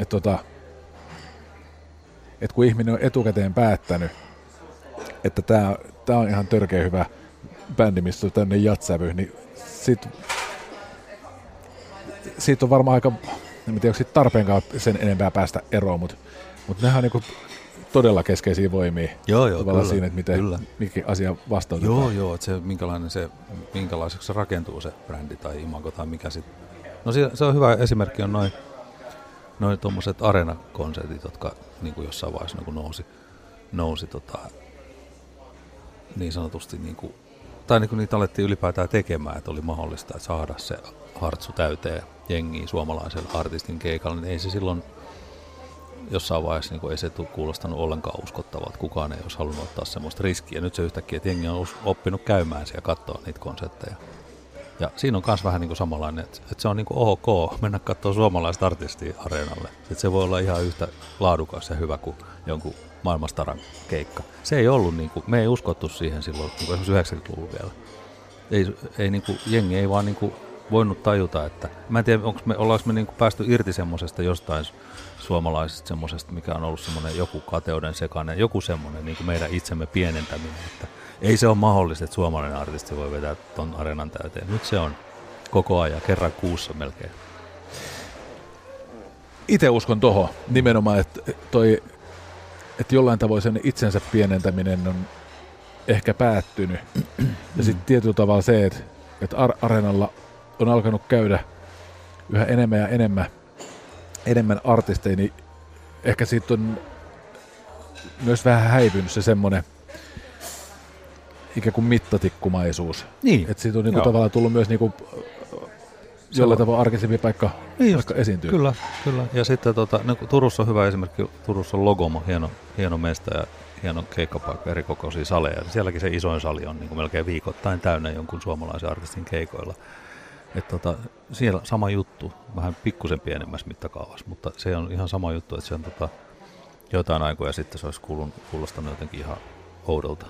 kun ihminen on etukäteen päättänyt, että tää on ihan törkeä hyvä bändi, missä on tämmöinen jatsävy, niin siitä on varmaan aika, en tiedä, onko siitä tarpeenkaan sen enempää päästä eroon, mutta nehän on niinku todella keskeisiä voimia. Joo, tavallaan kyllä, siinä, että miten mikä asia vastautetaan. Joo, että minkälaiseksi se rakentuu se brändi tai imago tai mikä sitten. No se on hyvä esimerkki on noin tuommoiset areenakonsertit, jotka niin kuin jossain vaiheessa niin nousi niin sanotusti tai niitä alettiin ylipäätään tekemään, että oli mahdollista että saada se hartsu täyteen jengiä suomalaisella artistin keikalla, niin ei se silloin jossain vaiheessa ei se kuulostanut ollenkaan uskottavalta, kukaan ei olisi halunnut ottaa semmoista riskiä. Nyt se yhtäkkiä, että jengi on oppinut käymään siellä ja katsoa niitä konsertteja. Ja siinä on myös vähän samanlainen, että se on ok mennä katsoa suomalaista artistia areenalle. Että se voi olla ihan yhtä laadukas ja hyvä kuin jonkun maailmanstaran keikka. Se ei ollut, me ei uskottu siihen silloin, esimerkiksi 90-luvulla vielä. Jengi ei vaan voinut tajuta, että mä en tiedä, ollaanko me päästy irti semmoisesta jostain suomalaisesta semmoisesta, mikä on ollut semmoinen joku kateuden sekainen, joku semmoinen meidän itsemme pienentäminen, että ei se ole mahdollista, että suomalainen artisti voi vetää ton areenan täyteen. Nyt se on koko ajan, kerran kuussa melkein. Itse uskon tohon nimenomaan, että jollain tavoin sen itsensä pienentäminen on ehkä päättynyt. Ja sitten tietyllä tavalla se, että areenalla on alkanut käydä yhä enemmän ja enemmän artisteja, niin ehkä siitä on myös vähän häivynyt se semmoinen ikään kuin mittatikkumaisuus. Niin. Että siitä on tavallaan tullut myös jollain tavalla arkisempi paikka esiintyä. Kyllä. Ja sitten Turussa on hyvä esimerkki. Turussa on Logomo, hieno mesta ja hieno keikkapaikka, eri kokoisia saleja. Sielläkin se isoin sali on melkein viikoittain täynnä jonkun suomalaisen artistin keikoilla. Että siellä sama juttu, vähän pikkusen pienemmässä mittakaavassa, mutta se on ihan sama juttu, että se on jotain aikoja sitten se olisi kuulostanut jotenkin ihan oudolta.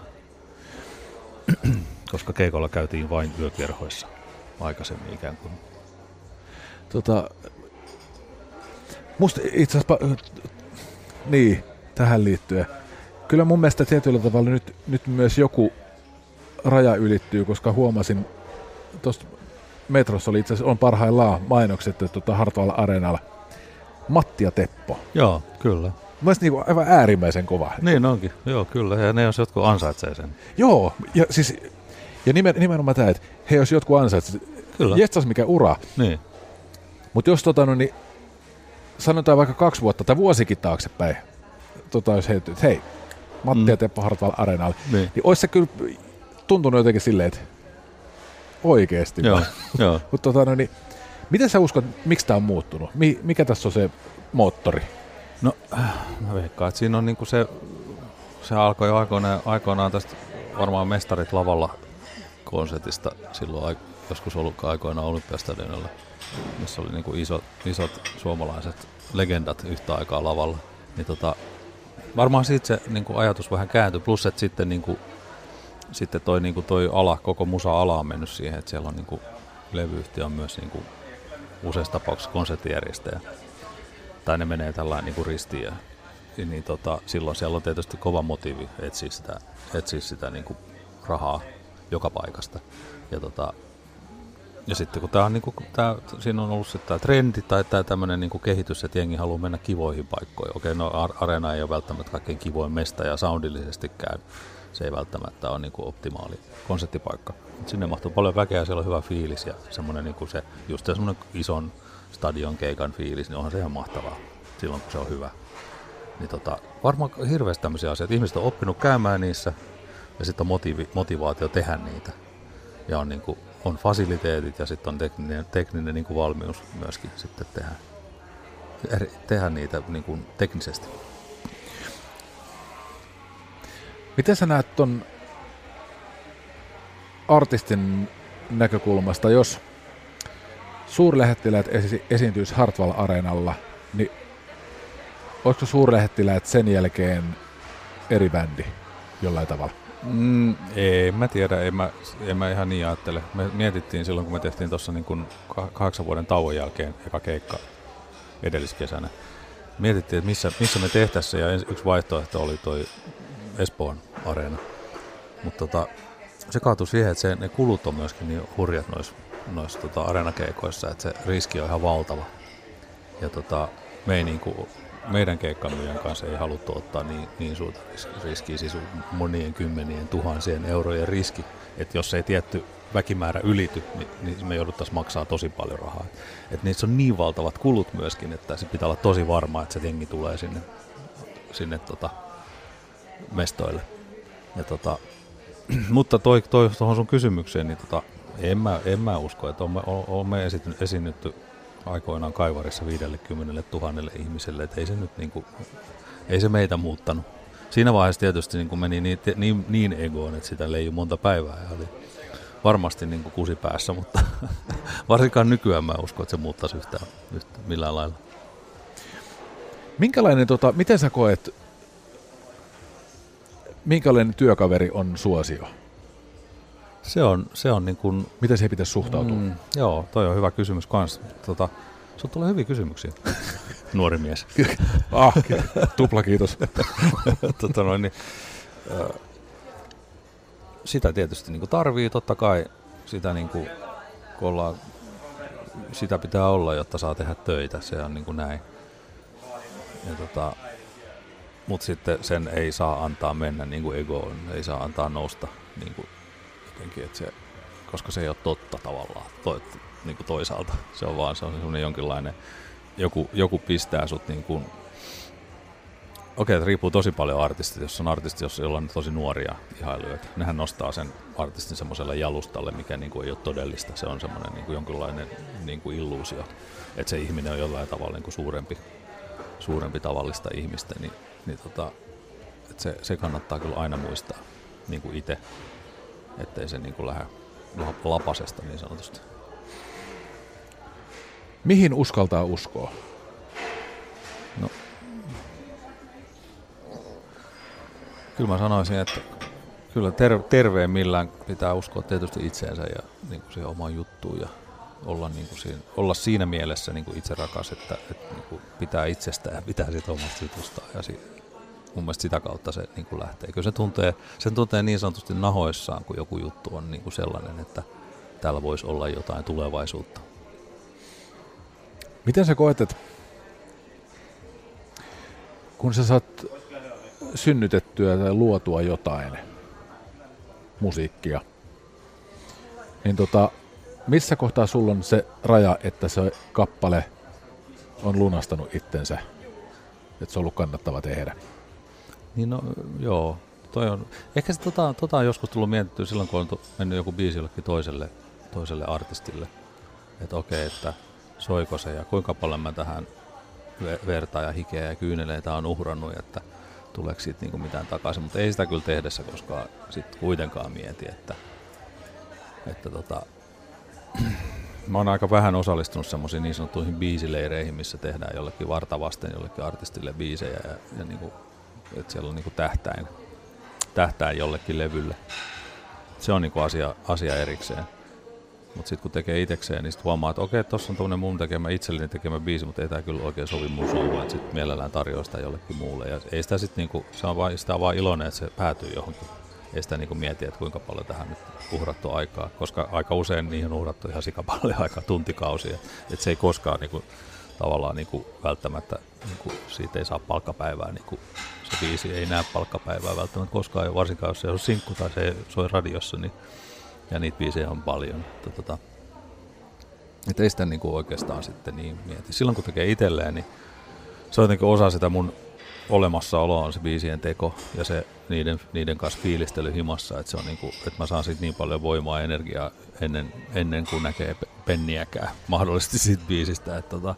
Koska keikolla käytiin vain yökerhoissa aikaisemmin ikään kuin. Musta itse asiassa, tähän liittyen. Kyllä mun mielestä tietyllä tavalla nyt myös joku raja ylittyy, koska huomasin, tuosta metrossa oli itse asiassa on parhaillaan mainokset Hartwall Areenalla. Matti ja Teppo. Joo, kyllä. Mielestäni aivan äärimmäisen kova. Niin onkin, joo kyllä, ja ne jos jotkut ansaitsee sen. Joo, ja nimenomaan tämä, että he jos jotkut ansaitsee. Kyllä. Jetsas mikä ura. Niin. Mutta jos niin sanotaan vaikka 2 vuotta tai vuosikin taaksepäin, jos hei, Matti ja Teppo Hartwall Areenalla, niin olisi se kyllä tuntunut jotenkin silleen, että oikeesti. Joo. Mutta niin, miten sä uskot, miksi tämä on muuttunut? Mikä tässä on se moottori? No, mä veikkaan, että siinä on se alkoi jo aikoinaan tästä varmaan Mestarit lavalla konsertista silloin joskus ollut aikoinaan Olympiastadionilla, missä oli isot suomalaiset legendat yhtä aikaa lavalla. Niin varmaan siitä se ajatus vähän kääntyi, plus että sitten toi ala, koko musa-ala on mennyt siihen, että siellä on levyyhtiö on myös useissa tapauksissa konserttijärjestäjä. Tai ne menee tällainen ristiin. Ja silloin siellä on tietysti kova motiivi etsiä sitä rahaa joka paikasta. Ja Ja sitten kun siinä on ollut sitten tämä trendi tai tämä tämmöinen niin kuin kehitys, että jengi haluaa mennä kivoihin paikkoihin. Okei, no Areena ei ole välttämättä kaikkein kivoin mesta ja soundillisestikään se ei välttämättä ole niin kuin optimaali konserttipaikka. Sinne mahtuu paljon väkeä, siellä on hyvä fiilis ja semmoinen niin kuin se, just semmoinen ison stadion keikan fiilis, niin onhan se ihan mahtavaa silloin, kun se on hyvä. Niin varmaan hirveästi tämmöisiä asioita. Ihmiset on oppinut käymään niissä ja sitten on motivaatio tehdä niitä. Ja on, niin kuin, on fasiliteetit ja sitten on tekninen niin kuin valmius myöskin sitten tehdä niitä niin kuin teknisesti. Miten sä näet ton artistin näkökulmasta, jos suurlähettiläät esiintyisi Hartwall-areenalla, niin olisiko suurlähettiläät sen jälkeen eri bändi jollain tavalla? Ei, mä tiedä, en mä ihan niin ajattele. Me mietittiin silloin, kun me tehtiin tuossa niin kuin 8 vuoden tauon jälkeen eka keikka edelliskesänä. Mietittiin, että missä me tehtäisiin ja yksi vaihtoehto oli toi Espoon areena. Mutta se kaatui siihen, että ne kulut on myöskin niin hurjat noissa areenakeikoissa, että se riski on ihan valtava. Ja me ei niinku, meidän keikkamyyjän kanssa ei haluttu ottaa niin suurta riskiä, siis monien kymmenien tuhansien eurojen riski, että jos ei tietty väkimäärä ylity, niin me jouduttaisiin maksaa tosi paljon rahaa. Että niissä on niin valtavat kulut myöskin, että se pitää olla tosi varma, että se jengi tulee sinne mestoille. Ja mutta tuohon sun kysymykseen, niin en mä usko, että olemme esiinnytty aikoinaan Kaivarissa 50 000 ihmiselle, että ei se nyt niinku, ei se meitä muuttanut. Siinä vaiheessa tietysti niinku meni niin egoon, että sitä leijui monta päivää ja oli varmasti niinku kusi päässä, mutta varsinkaan nykyään mä uskon, että se muuttaisi yhtään millään lailla. Minkälainen, miten sä koet, minkälainen työkaveri on Suosio? Se on niin kuin... Miten siihen pitäisi suhtautua? Joo, toi on hyvä kysymys kanssa. Sulla tulee hyviä kysymyksiä, nuori mies. Tupla kiitos. Sitä tietysti niin kuin tarvii, totta kai sitä, niin kuin, sitä pitää olla, jotta saa tehdä töitä, se on niin kuin näin. Mutta sitten sen ei saa antaa mennä niin kuin egoon, ei saa antaa nousta niin kuin jotenkin, että koska se ei ole totta tavallaan niin kuin toisaalta. Se on semmoinen jonkinlainen, joku pistää sut niin kuin, okei, riippuu tosi paljon artistista, jos on artisti, jolla on tosi nuoria ihailijoita. Nehän nostaa sen artistin semmoiselle jalustalle, mikä niin kuin ei ole todellista. Se on semmoinen niin kuin jonkinlainen niin kuin illuusio, että se ihminen on jollain tavalla niin kuin suurempi tavallista ihmistä, niin että se kannattaa kyllä aina muistaa niin kuin itse, ettei se niin kuin lähde lapasesta niin sanotusti. Mihin uskaltaa uskoa? No, kyllä mä sanoisin, että kyllä terveimmillään pitää uskoa tietysti itseensä ja niin kuin siihen omaan juttuun ja olla siinä mielessä niin kuin itse rakas, että niin kuin pitää itsestään ja pitää siitä omasta jutustaan ja mun mielestä sitä kautta se niin kuin lähtee. Kyllä sen tuntee niin sanotusti nahoissaan, kun joku juttu on niin kuin sellainen, että täällä voisi olla jotain tulevaisuutta. Miten sä koet, että kun sä saat synnytettyä tai luotua jotain musiikkia, niin missä kohtaa sulla on se raja, että se kappale on lunastanut itsensä, että se on ollut kannattava tehdä? Niin no, joo. Toi on, ehkä se on joskus tullut mietittyä silloin, kun on mennyt joku biisi jollekin toiselle artistille. Että okei, että soiko se ja kuinka paljon mä tähän verta ja hikeä ja kyyneleitä on uhrannut, että tuleeko siitä niinku mitään takaisin. Mutta ei sitä kyllä tehdessä koskaan sit kuitenkaan mieti, että mä oon aika vähän osallistunut semmoisiin niin sanottuihin biisileireihin, missä tehdään jollekin vartavasten jollekin artistille biisejä ja niinku, että siellä on niinku tähtäin jollekin levylle. Se on niinku asia erikseen. Mutta sitten kun tekee itsekseen, niin sitten huomaa, että okei, tossa on tommonen mun itselleni tekemä biisi, mutta ei tää kyllä oikein sovi mun suuhun, että sitten mielellään tarjoaa sitä jollekin muulle. Ja ei sitä sitten niinku, sitä on vaan iloinen, että se päätyy ei sitä niin mieti, että kuinka paljon tähän nyt uhrattu aikaa, koska aika usein niihin on uhrattu ihan sikapalloja aikaa, tuntikausia, että se ei koskaan niin tavallaan niin välttämättä, niin siitä ei saa palkkapäivää, niin se biisi ei näe palkkapäivää välttämättä koskaan, varsinkaan jos se on sinkku tai se soi radiossa, niin, ja niitä biisejä on paljon. Että ei sitä niin oikeastaan sitten niin mieti. Silloin kun tekee itselleen, niin se on jotenkin osa sitä mun olemassaoloa on se biisien teko ja se niiden kanssa fiilistely himassa, että se on niinku, että mä saan siitä niin paljon voimaa ja energiaa ennen kuin näkee penniäkään mahdollisesti siitä biisistä, että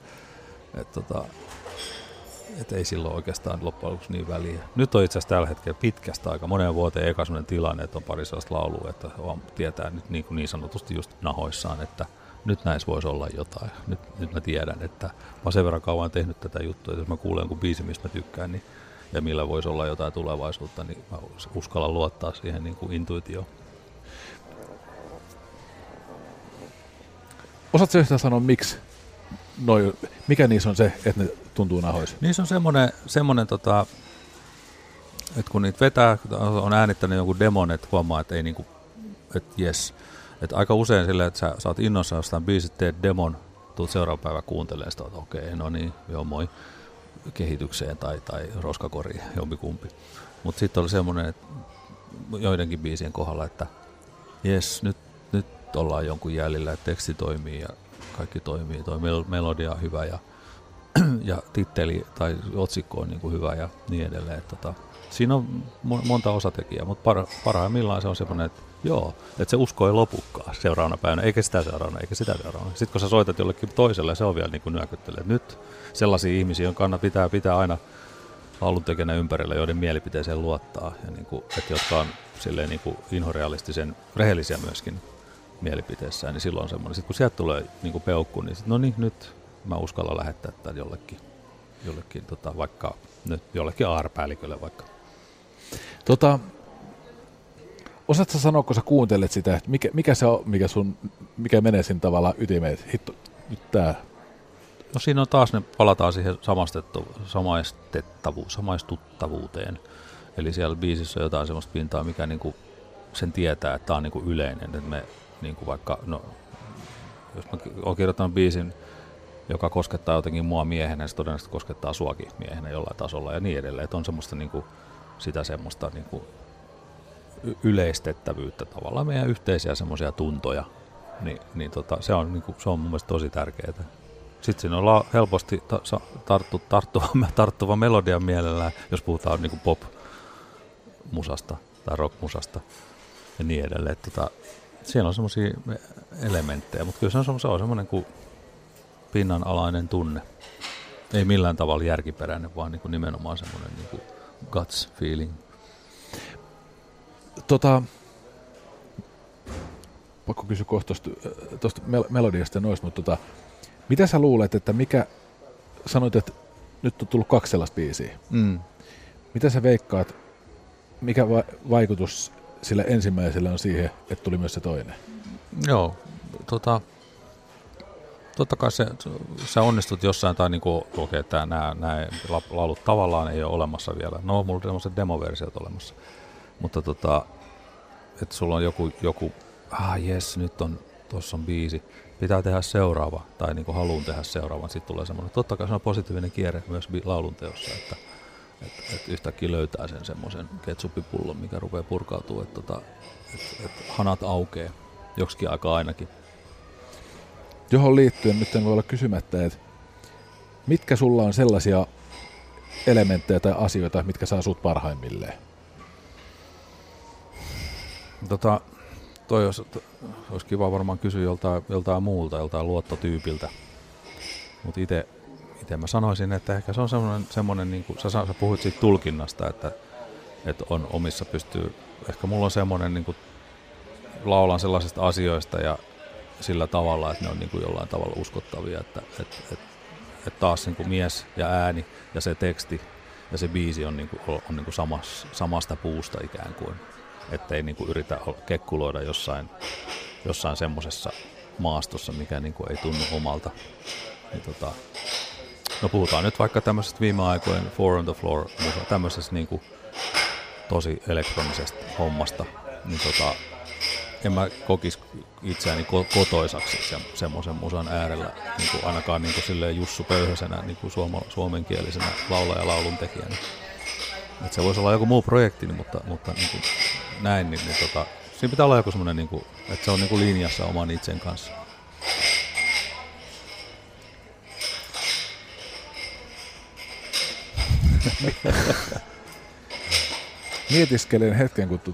ei silloin oikeastaan loppujen lopuksi niin väliä. Nyt on itse asiassa tällä hetkellä pitkästä aika moneen vuoteen eka sellainen tilanne, että on pari sellaista laulua, että tietää nyt niin sanotusti just nahoissaan, että nyt näissä voisi olla jotain. Nyt mä tiedän, että mä oon sen verran kauan tehnyt tätä juttua, että jos mä kuulen jonkun biisi, mistä mä tykkään, niin, ja millä voisi olla jotain tulevaisuutta, niin mä uskallan luottaa siihen niin kuin intuitioon. Osaatko yhtään sanoa, miksi? Mikä niissä on se, että ne tuntuu nahoissa? Niissä on semmoinen että kun niitä vetää, on äänittänyt jonkun demon, että huomaa, että ei niinku, että jes. Että aika usein silleen, että sä oot innossa jostain biisit, teet demon, tuut seuraavan päivän kuuntelemaan sitä, että okei, no niin, joo moi, kehitykseen tai roskakoriin, jompikumpi. Mutta sitten oli semmoinen, että joidenkin biisien kohdalla, että jes, nyt ollaan jonkun jäljellä, että teksti toimii ja kaikki toimii, toi melodia on hyvä ja titteli tai otsikko on niin kuin hyvä ja niin edelleen. Siinä on monta osatekijää, mutta parhaimmillaan se on semmoinen, että joo, että se usko ei lopukkaan seuraavana päivänä, eikä sitä seuraavana, eikä sitä seuraavana. Sitten kun sä soitat jollekin toiselle, se on vielä niin kuin nyökyttelee. Nyt sellaisia ihmisiä, joiden pitää aina lauluntekijänä ympärillä, joiden mielipiteeseen luottaa, ja niin kuin, että jotka on silleen niin kuin inhorealistisen rehellisiä myöskin mielipiteessään, niin silloin on semmoinen. Sitten kun sieltä tulee niin kuin peukku, niin no niin, nyt mä uskallan lähettää tämän jollekin vaikka nyt jollekin AR-päällikölle vaikka. Osaatko sanoa, kun sä kuuntelet sitä, että mikä se on, mikä menee siinä tavallaan ytimeen, että hitto, nyt tää. No siinä on taas, palataan siihen samaistuttavuuteen. Eli siellä biisissä on jotain semmoista pintaa, mikä niinku sen tietää, että tää on niinku yleinen. Että me niinku vaikka, no, jos mä oon kirjoittanut biisin, joka koskettaa jotenkin mua miehenä, se todennäköisesti koskettaa suakin miehenä jollain tasolla ja niin edelleen. Että on semmoista niinku, sitä semmoista niinku yleistettävyyttä, tavallaan meidän yhteisiä semmoisia tuntoja, se on mun mielestä tosi tärkeää. Sitten siinä on helposti tarttuva melodia mielellään, jos puhutaan niinku pop-musasta tai rock-musasta ja niin edelleen. Siellä on semmoisia elementtejä, mutta kyllä se on semmoinen kuin pinnanalainen tunne. Ei millään tavalla järkiperäinen, vaan niinku nimenomaan semmoinen niinku guts feeling. Pakko kysyä kohta tuosta melodiasta ja noista, mutta mitä sä luulet, että sanoit, että nyt on tullut 2 sellaista biisiä. Mitä sä veikkaat, mikä vaikutus sillä ensimmäisellä on siihen, että tuli myös se toinen? Joo, totta kai sä onnistut jossain, tai niinku, että nämä laulut tavallaan ei ole olemassa vielä. No, mulla on sellaiset demoversiot olemassa. Mutta että sulla on joku jes, nyt tuossa on biisi, pitää tehdä seuraava, tai niinku haluun tehdä seuraavan, sitten tulee semmoinen. Totta kai se on positiivinen kierre myös laulun teossa, että yhtäkkiä löytää sen semmoisen ketsuppipullon, mikä rupeaa purkautumaan, että hanat aukeaa joksikin aikaa ainakin. Johon liittyen nyt en voi olla kysymättä, että mitkä sulla on sellaisia elementtejä tai asioita, mitkä saa sut parhaimmilleen? Toi olisi kiva varmaan kysyä joltain muulta, joltain luottotyypiltä. Mutta itse mä sanoisin, että ehkä se on semmoinen niin kuin sä puhuit siitä tulkinnasta, että on omissa pystyy. Ehkä mulla on semmoinen, niin kuin laulan sellaisista asioista ja sillä tavalla, että ne on niin kuin jollain tavalla uskottavia, että taas niin kuin mies ja ääni ja se teksti ja se biisi on niin kuin samasta puusta ikään kuin. Että ei niinku yritä kekkuloida jossain semmoisessa maastossa, mikä niinku ei tunnu omalta. No puhutaan nyt vaikka tämmöisestä viime aikojen Four on the Floor, tämmöisestä niinku tosi elektronisesta hommasta, niin en mä kokisi itseäni kotoisaksi semmoisen musan äärellä, niin kuin ainakaan niin kuin silleen Jussu Pöyhösenä niin kuin suomenkielisenä laulaja lauluntekijänä. Että se voisi olla joku muu projekti, mutta niin kuin näin, niin siinä pitää olla joku semmoinen, niin kuin, että se on niin kuin linjassa oman itsen kanssa. Mietiskelen hetken, kun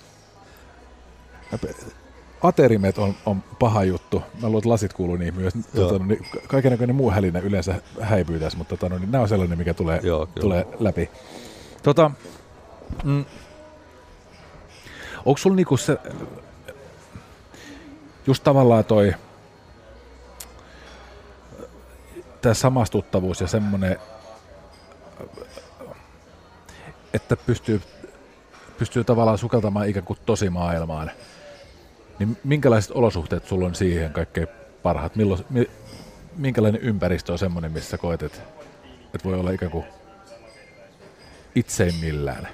aterimet on paha juttu. Mä luulen, että lasit kuuluu niihin myös. Niin kaikennäköinen muu hälinä yleensä häipyy tässä, mutta niin nämä on sellainen, mikä tulee läpi. Onko sulla niinku se, just tavallaan tää samastuttavuus ja semmoinen, että pystyy tavallaan sukeltamaan ikään kuin tosimaailmaan, niin minkälaiset olosuhteet sulla on siihen kaikkein parhaat? Minkälainen ympäristö on semmoinen, missä koet, että voi olla ikään kuin itseimmillään?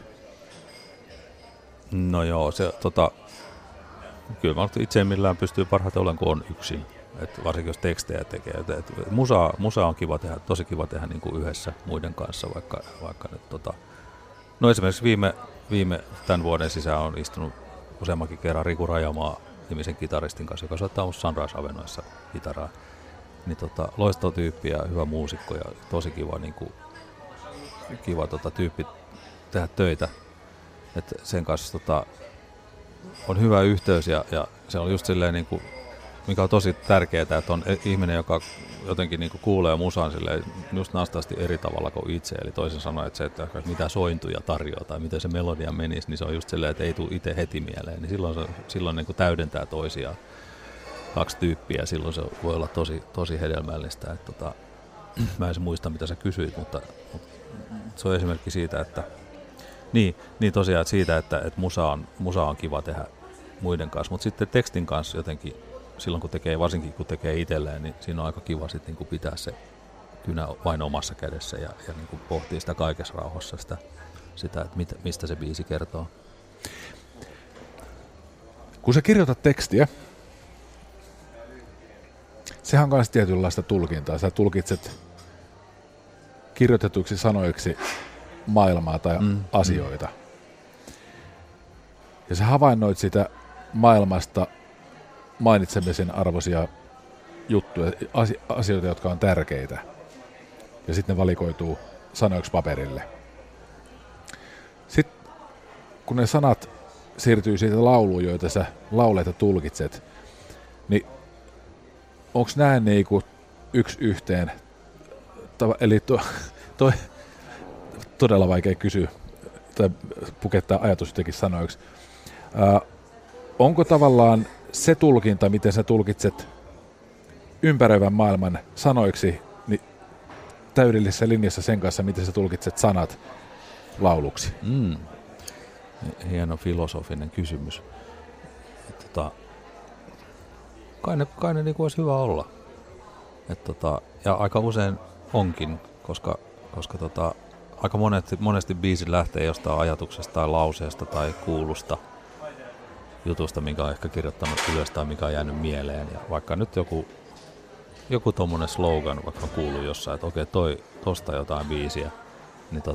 No joo, se kyllä mä itseimmillään pystyy parhaiten olemaan, kun on yksin. Et varsinkin jos tekstejä tekee. Musa on kiva tehdä, tosi kiva tehdä niin kuin yhdessä muiden kanssa, vaikka nyt no esimerkiksi viime tämän vuoden sisään on istunut useammankin kerran Riku Rajamaa nimisen kitaristin kanssa, joka soittaa musta Sunrise Avenoissa kitaraa. Niin loistava tyyppi ja hyvä muusikko ja tosi kiva, niin kuin, kiva tyyppi tehdä töitä. Et sen kanssa on hyvä yhteys ja se on just silleen, niin kuin, mikä on tosi tärkeää, että on ihminen, joka jotenkin niin kuin kuulee musan silleen, just nastaasti eri tavalla kuin itse. Eli toisin sanoen, että se, että mitä sointuja tarjoaa tai miten se melodia menisi, niin se on just silleen, että ei tule itse heti mieleen. Niin silloin niin kuin täydentää toisiaan kaksi tyyppiä. Silloin se voi olla tosi hedelmällistä. Että mä en muista, mitä sä kysyit, mutta se on esimerkki siitä, että niin tosiaan että siitä, että musa on kiva tehdä muiden kanssa, mutta sitten tekstin kanssa jotenkin silloin varsinkin kun tekee itselleen, niin siinä on aika kiva sitten niin pitää se kynä vain omassa kädessä ja niin pohtii sitä kaikessa rauhassa sitä että mistä se biisi kertoo. Kun sä kirjoitat tekstiä, sehän on myös tietynlaista tulkintaa. Sä tulkitset kirjoitetuiksi sanoiksi maailmaa tai asioita. Ja sä havainnoit sitä maailmasta mainitsemisen arvoisia juttuja, asioita, jotka on tärkeitä. Ja sitten ne valikoituu sanoiksi paperille. Sitten kun ne sanat siirtyy siitä lauluun, joita sä lauleet ja tulkitset, niin onko nämä niinku yksi yhteen? Eli todella vaikea kysyä tai pukettaa ajatus jotenkin sanoiksi. Onko tavallaan se tulkinta, miten sä tulkitset ympäröivän maailman sanoiksi, niin täydellisessä linjassa sen kanssa, miten sä tulkitset sanat lauluksi? Hieno filosofinen kysymys. Kai ne niinku olisi hyvä olla. Ja aika usein onkin, koska aika monesti biisit lähtee jostain ajatuksesta tai lauseesta tai kuulusta jutusta, minkä on ehkä kirjoittanut ylös tai mikä on jäänyt mieleen. Ja vaikka nyt joku tommonen slogan vaikka kuuluu jossain, että okei, tosta jotain biisiä, niin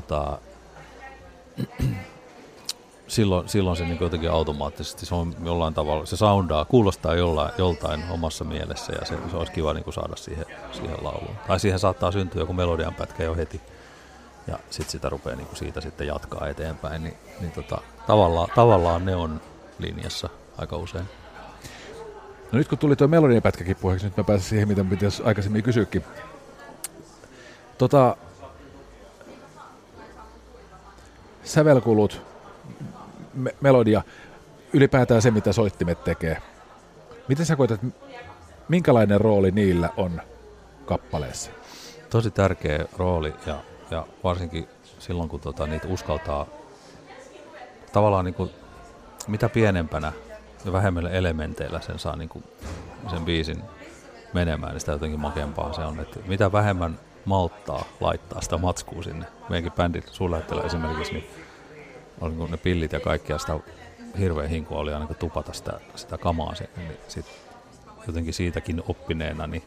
silloin se niin jotenkin automaattisesti se on jollain tavalla, se kuulostaa joltain omassa mielessä ja se olisi kiva niin saada siihen lauluun. Tai siihen saattaa syntyä joku melodian pätkä jo heti ja sitten sitä rupeaa niin siitä sitten jatkaa eteenpäin, niin tavallaan ne on linjassa aika usein. No nyt kun tuli tuo melodian pätkäkin puheeksi, nyt mä pääsen siihen, mitä pitäisi aikaisemmin kysyäkin. Sävelkulut, melodia, ylipäätään se, mitä soittimet tekee. Miten sä koetat, minkälainen rooli niillä on kappaleessa? Tosi tärkeä rooli ja varsinkin silloin, kun niitä uskaltaa tavallaan niin kuin, mitä pienempänä ja vähemmillä elementeillä sen saa niin kuin, sen biisin menemään, niin sitä jotenkin makeampaa se on. Että mitä vähemmän malttaa laittaa sitä matskua sinne. Meidänkin bändin suurlähettilä esimerkiksi, niin oli niin ne pillit ja kaikki, ja sitä hirveän hinkua oli aina tupata sitä kamaa. Niin sit jotenkin siitäkin oppineena, niin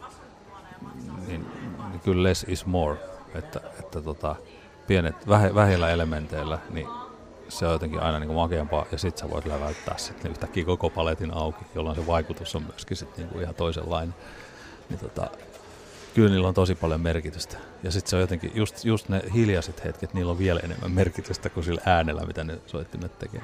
kyllä less is more, että pienet, vähillä elementeillä, niin se on jotenkin aina niin makeampaa, ja sit sä voit läväyttää sitten yhtäkkiä koko paletin auki, jolloin se vaikutus on myöskin sit niin ihan toisenlainen. Niin kyllä niillä on tosi paljon merkitystä. Ja sitten se on jotenkin, just ne hiljaiset hetket, niillä on vielä enemmän merkitystä kuin sillä äänellä, mitä ne soittimet tekee.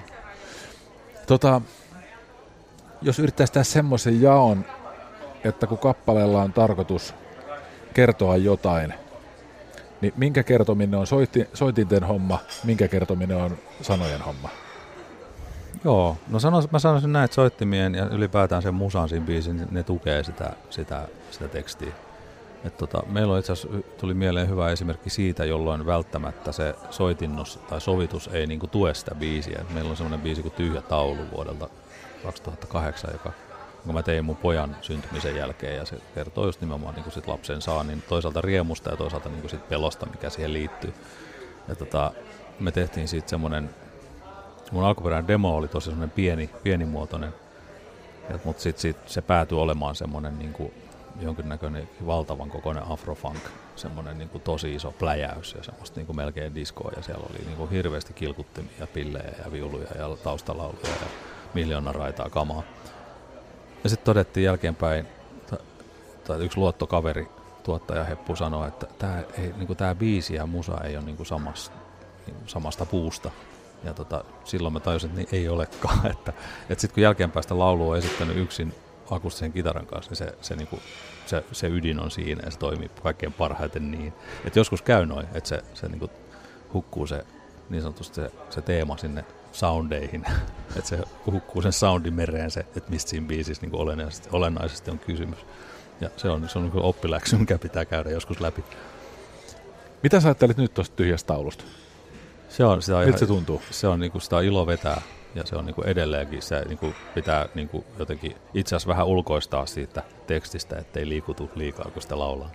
Jos yrittäisi tehdä semmoisen jaon, että kun kappaleella on tarkoitus kertoa jotain, niin minkä kertominen on soitinten homma, minkä kertominen on sanojen homma? Joo, no mä sanoisin näin, että soittimien ja ylipäätään sen musan siinä biisin, niin ne tukee sitä tekstiä. Meillä on itse asiassa, tuli mieleen hyvä esimerkki siitä, jolloin välttämättä se soitinnus tai sovitus ei niinku tue sitä biisiä. Meillä on semmoinen biisi kuin Tyhjä taulu vuodelta 2008, jonka mä tein mun pojan syntymisen jälkeen, ja se kertoo just nimenomaan niinku sit lapsen saannin toisaalta riemusta ja toisaalta niinku sit pelosta, mikä siihen liittyy. Ja me tehtiin siitä semmoinen, mun alkuperäinen demo oli tosi semmoinen pienimuotoinen, mutta sitten se päätyi olemaan semmoinen niinku jonkinnäköinen valtavan kokoinen afrofunk, semmoinen niinku tosi iso pläjäys ja semmoista niinku melkein diskoa, ja siellä oli niinku hirveästi kilkuttimia ja pillejä ja viuluja ja taustalauluja ja miljoona raitaa kamaa. Ja sitten todettiin jälkeenpäin, tai yksi luottokaveri, tuottaja Heppu sanoi, että tämä biisi ja musa ei ole niinku samasta puusta. Ja silloin mä tajusin, että niin ei olekaan. Että sitten kun jälkeenpäin sitä laulua on esittänyt yksin akustisen kitaran kanssa, niin se ydin on siinä ja se toimii kaikkein parhaiten niin. Että joskus käy noin, että se niinku hukkuu se niin sanotusti se teema sinne soundeihin, että se hukkuu sen soundin mereen se, että mistä siinä biisissä niinku olennaisesti on kysymys. Ja se on niin oppiläksy, mikä pitää käydä joskus läpi. Mitä sä ajattelit nyt tuosta Tyhjästä taulusta? Miltä se tuntuu? Se on niinku sitä ilo vetää, ja se on niinku edelleenkin, se niinku pitää niinku jotenkin itse asiassa vähän ulkoistaa siitä tekstistä, ettei liikutu liikaa, kun sitä laulaa.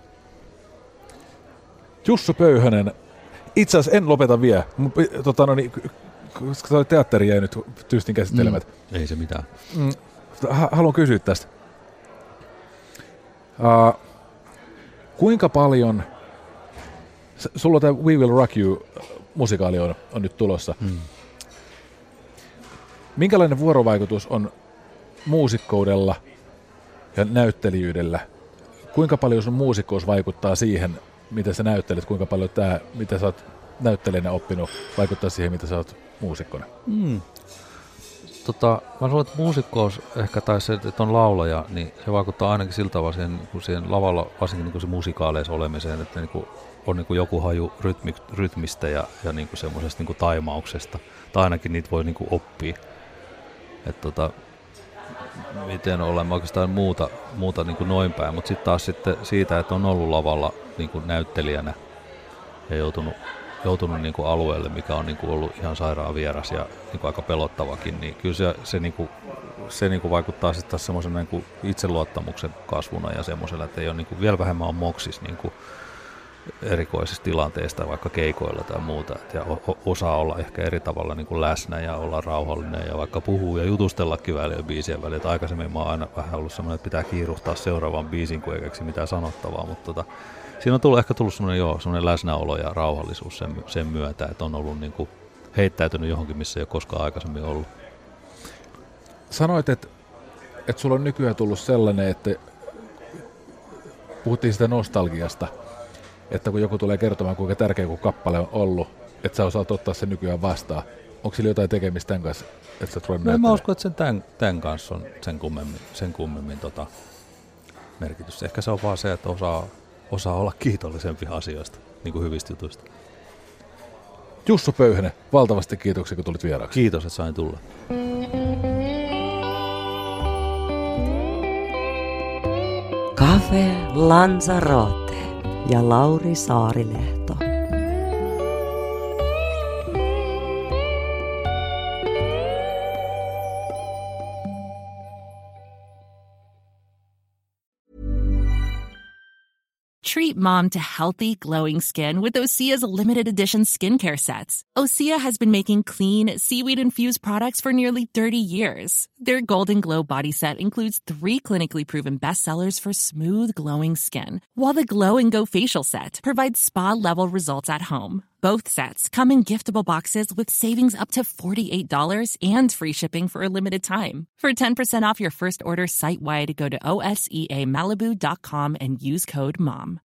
Jussu Pöyhönen, itse asiassa en lopeta vielä, koska toi teatteri jäi nyt tyystin käsittelemät. Ei se mitään. Haluan kysyä tästä. Kuinka paljon, sulla tämä We Will Rock You -musikaali on nyt tulossa. Minkälainen vuorovaikutus on muusikkoudella ja näyttelijyydellä? Kuinka paljon sun muusikkous vaikuttaa siihen, mitä sä näyttelet? Kuinka paljon tämä, mitä sä oot näyttelijänä oppinut, vaikuttaa siihen, mitä sä oot muusikkona? Mä luulen, että muusikkous ehkä, tai se, että on laulaja, niin se vaikuttaa ainakin siltä tavalla siihen lavalla, varsinkin niin se musikaaleissa olemiseen, että niin on niin joku haju rytmistä ja niin semmoisesta niin taimauksesta, tai ainakin niitä voi niin oppia. Että miten olemme oikeastaan muuta niin noin päin, mutta sitten taas siitä, että on ollut lavalla niin näyttelijänä ja joutunut niin alueelle, mikä on niin ollut ihan sairaan vieras ja niin aika pelottavakin, niin kyllä se niin vaikuttaa sitten taas semmoisen niin itseluottamuksen kasvuna ja semmoisella, että ei ole niin vielä vähemmän on moksis niin erikoisista tilanteista, vaikka keikoilla tai muuta, ja osaa olla ehkä eri tavalla niin läsnä ja olla rauhallinen ja vaikka puhuu ja jutustellakin välillä biisien välillä. Että aikaisemmin mä oon aina vähän ollut semmoinen, että pitää kiiruhtaa seuraavan biisin, kun ei keksi mitään sanottavaa, mutta siinä on ehkä tullut semmoinen läsnäolo ja rauhallisuus sen myötä, että on ollut niin kuin heittäytynyt johonkin, missä ei ole koskaan aikaisemmin ollut. Sanoit, että sulla on nykyään tullut sellainen, että puhuttiin sitä nostalgiasta, että kun joku tulee kertomaan, kuinka tärkeä joku kappale on ollut, että sä osaat ottaa sen nykyään vastaan. Onko sillä jotain tekemistä tämän kanssa, että sä tulet näyttämään? Mä uskon, että tämän kanssa on sen kummemmin merkitys. Ehkä se on vaan se, että osaa olla kiitollisempi asioista, niin kuin hyvistä jutuista. Jussu Pöyhönen, valtavasti kiitoksia, kun tulit vieraaksi. Kiitos, että sain tulla. Cafe Lanzarote ja Lauri Saarilehto. Treat mom to healthy, glowing skin with Osea's limited edition skincare sets. Osea has been making clean, seaweed-infused products for nearly 30 years. Their Golden Glow body set includes 3 clinically proven bestsellers for smooth, glowing skin, while the Glow and Go facial set provides spa-level results at home. Both sets come in giftable boxes with savings up to $48 and free shipping for a limited time. For 10% off your first order site-wide, go to OSEAMalibu.com and use code MOM.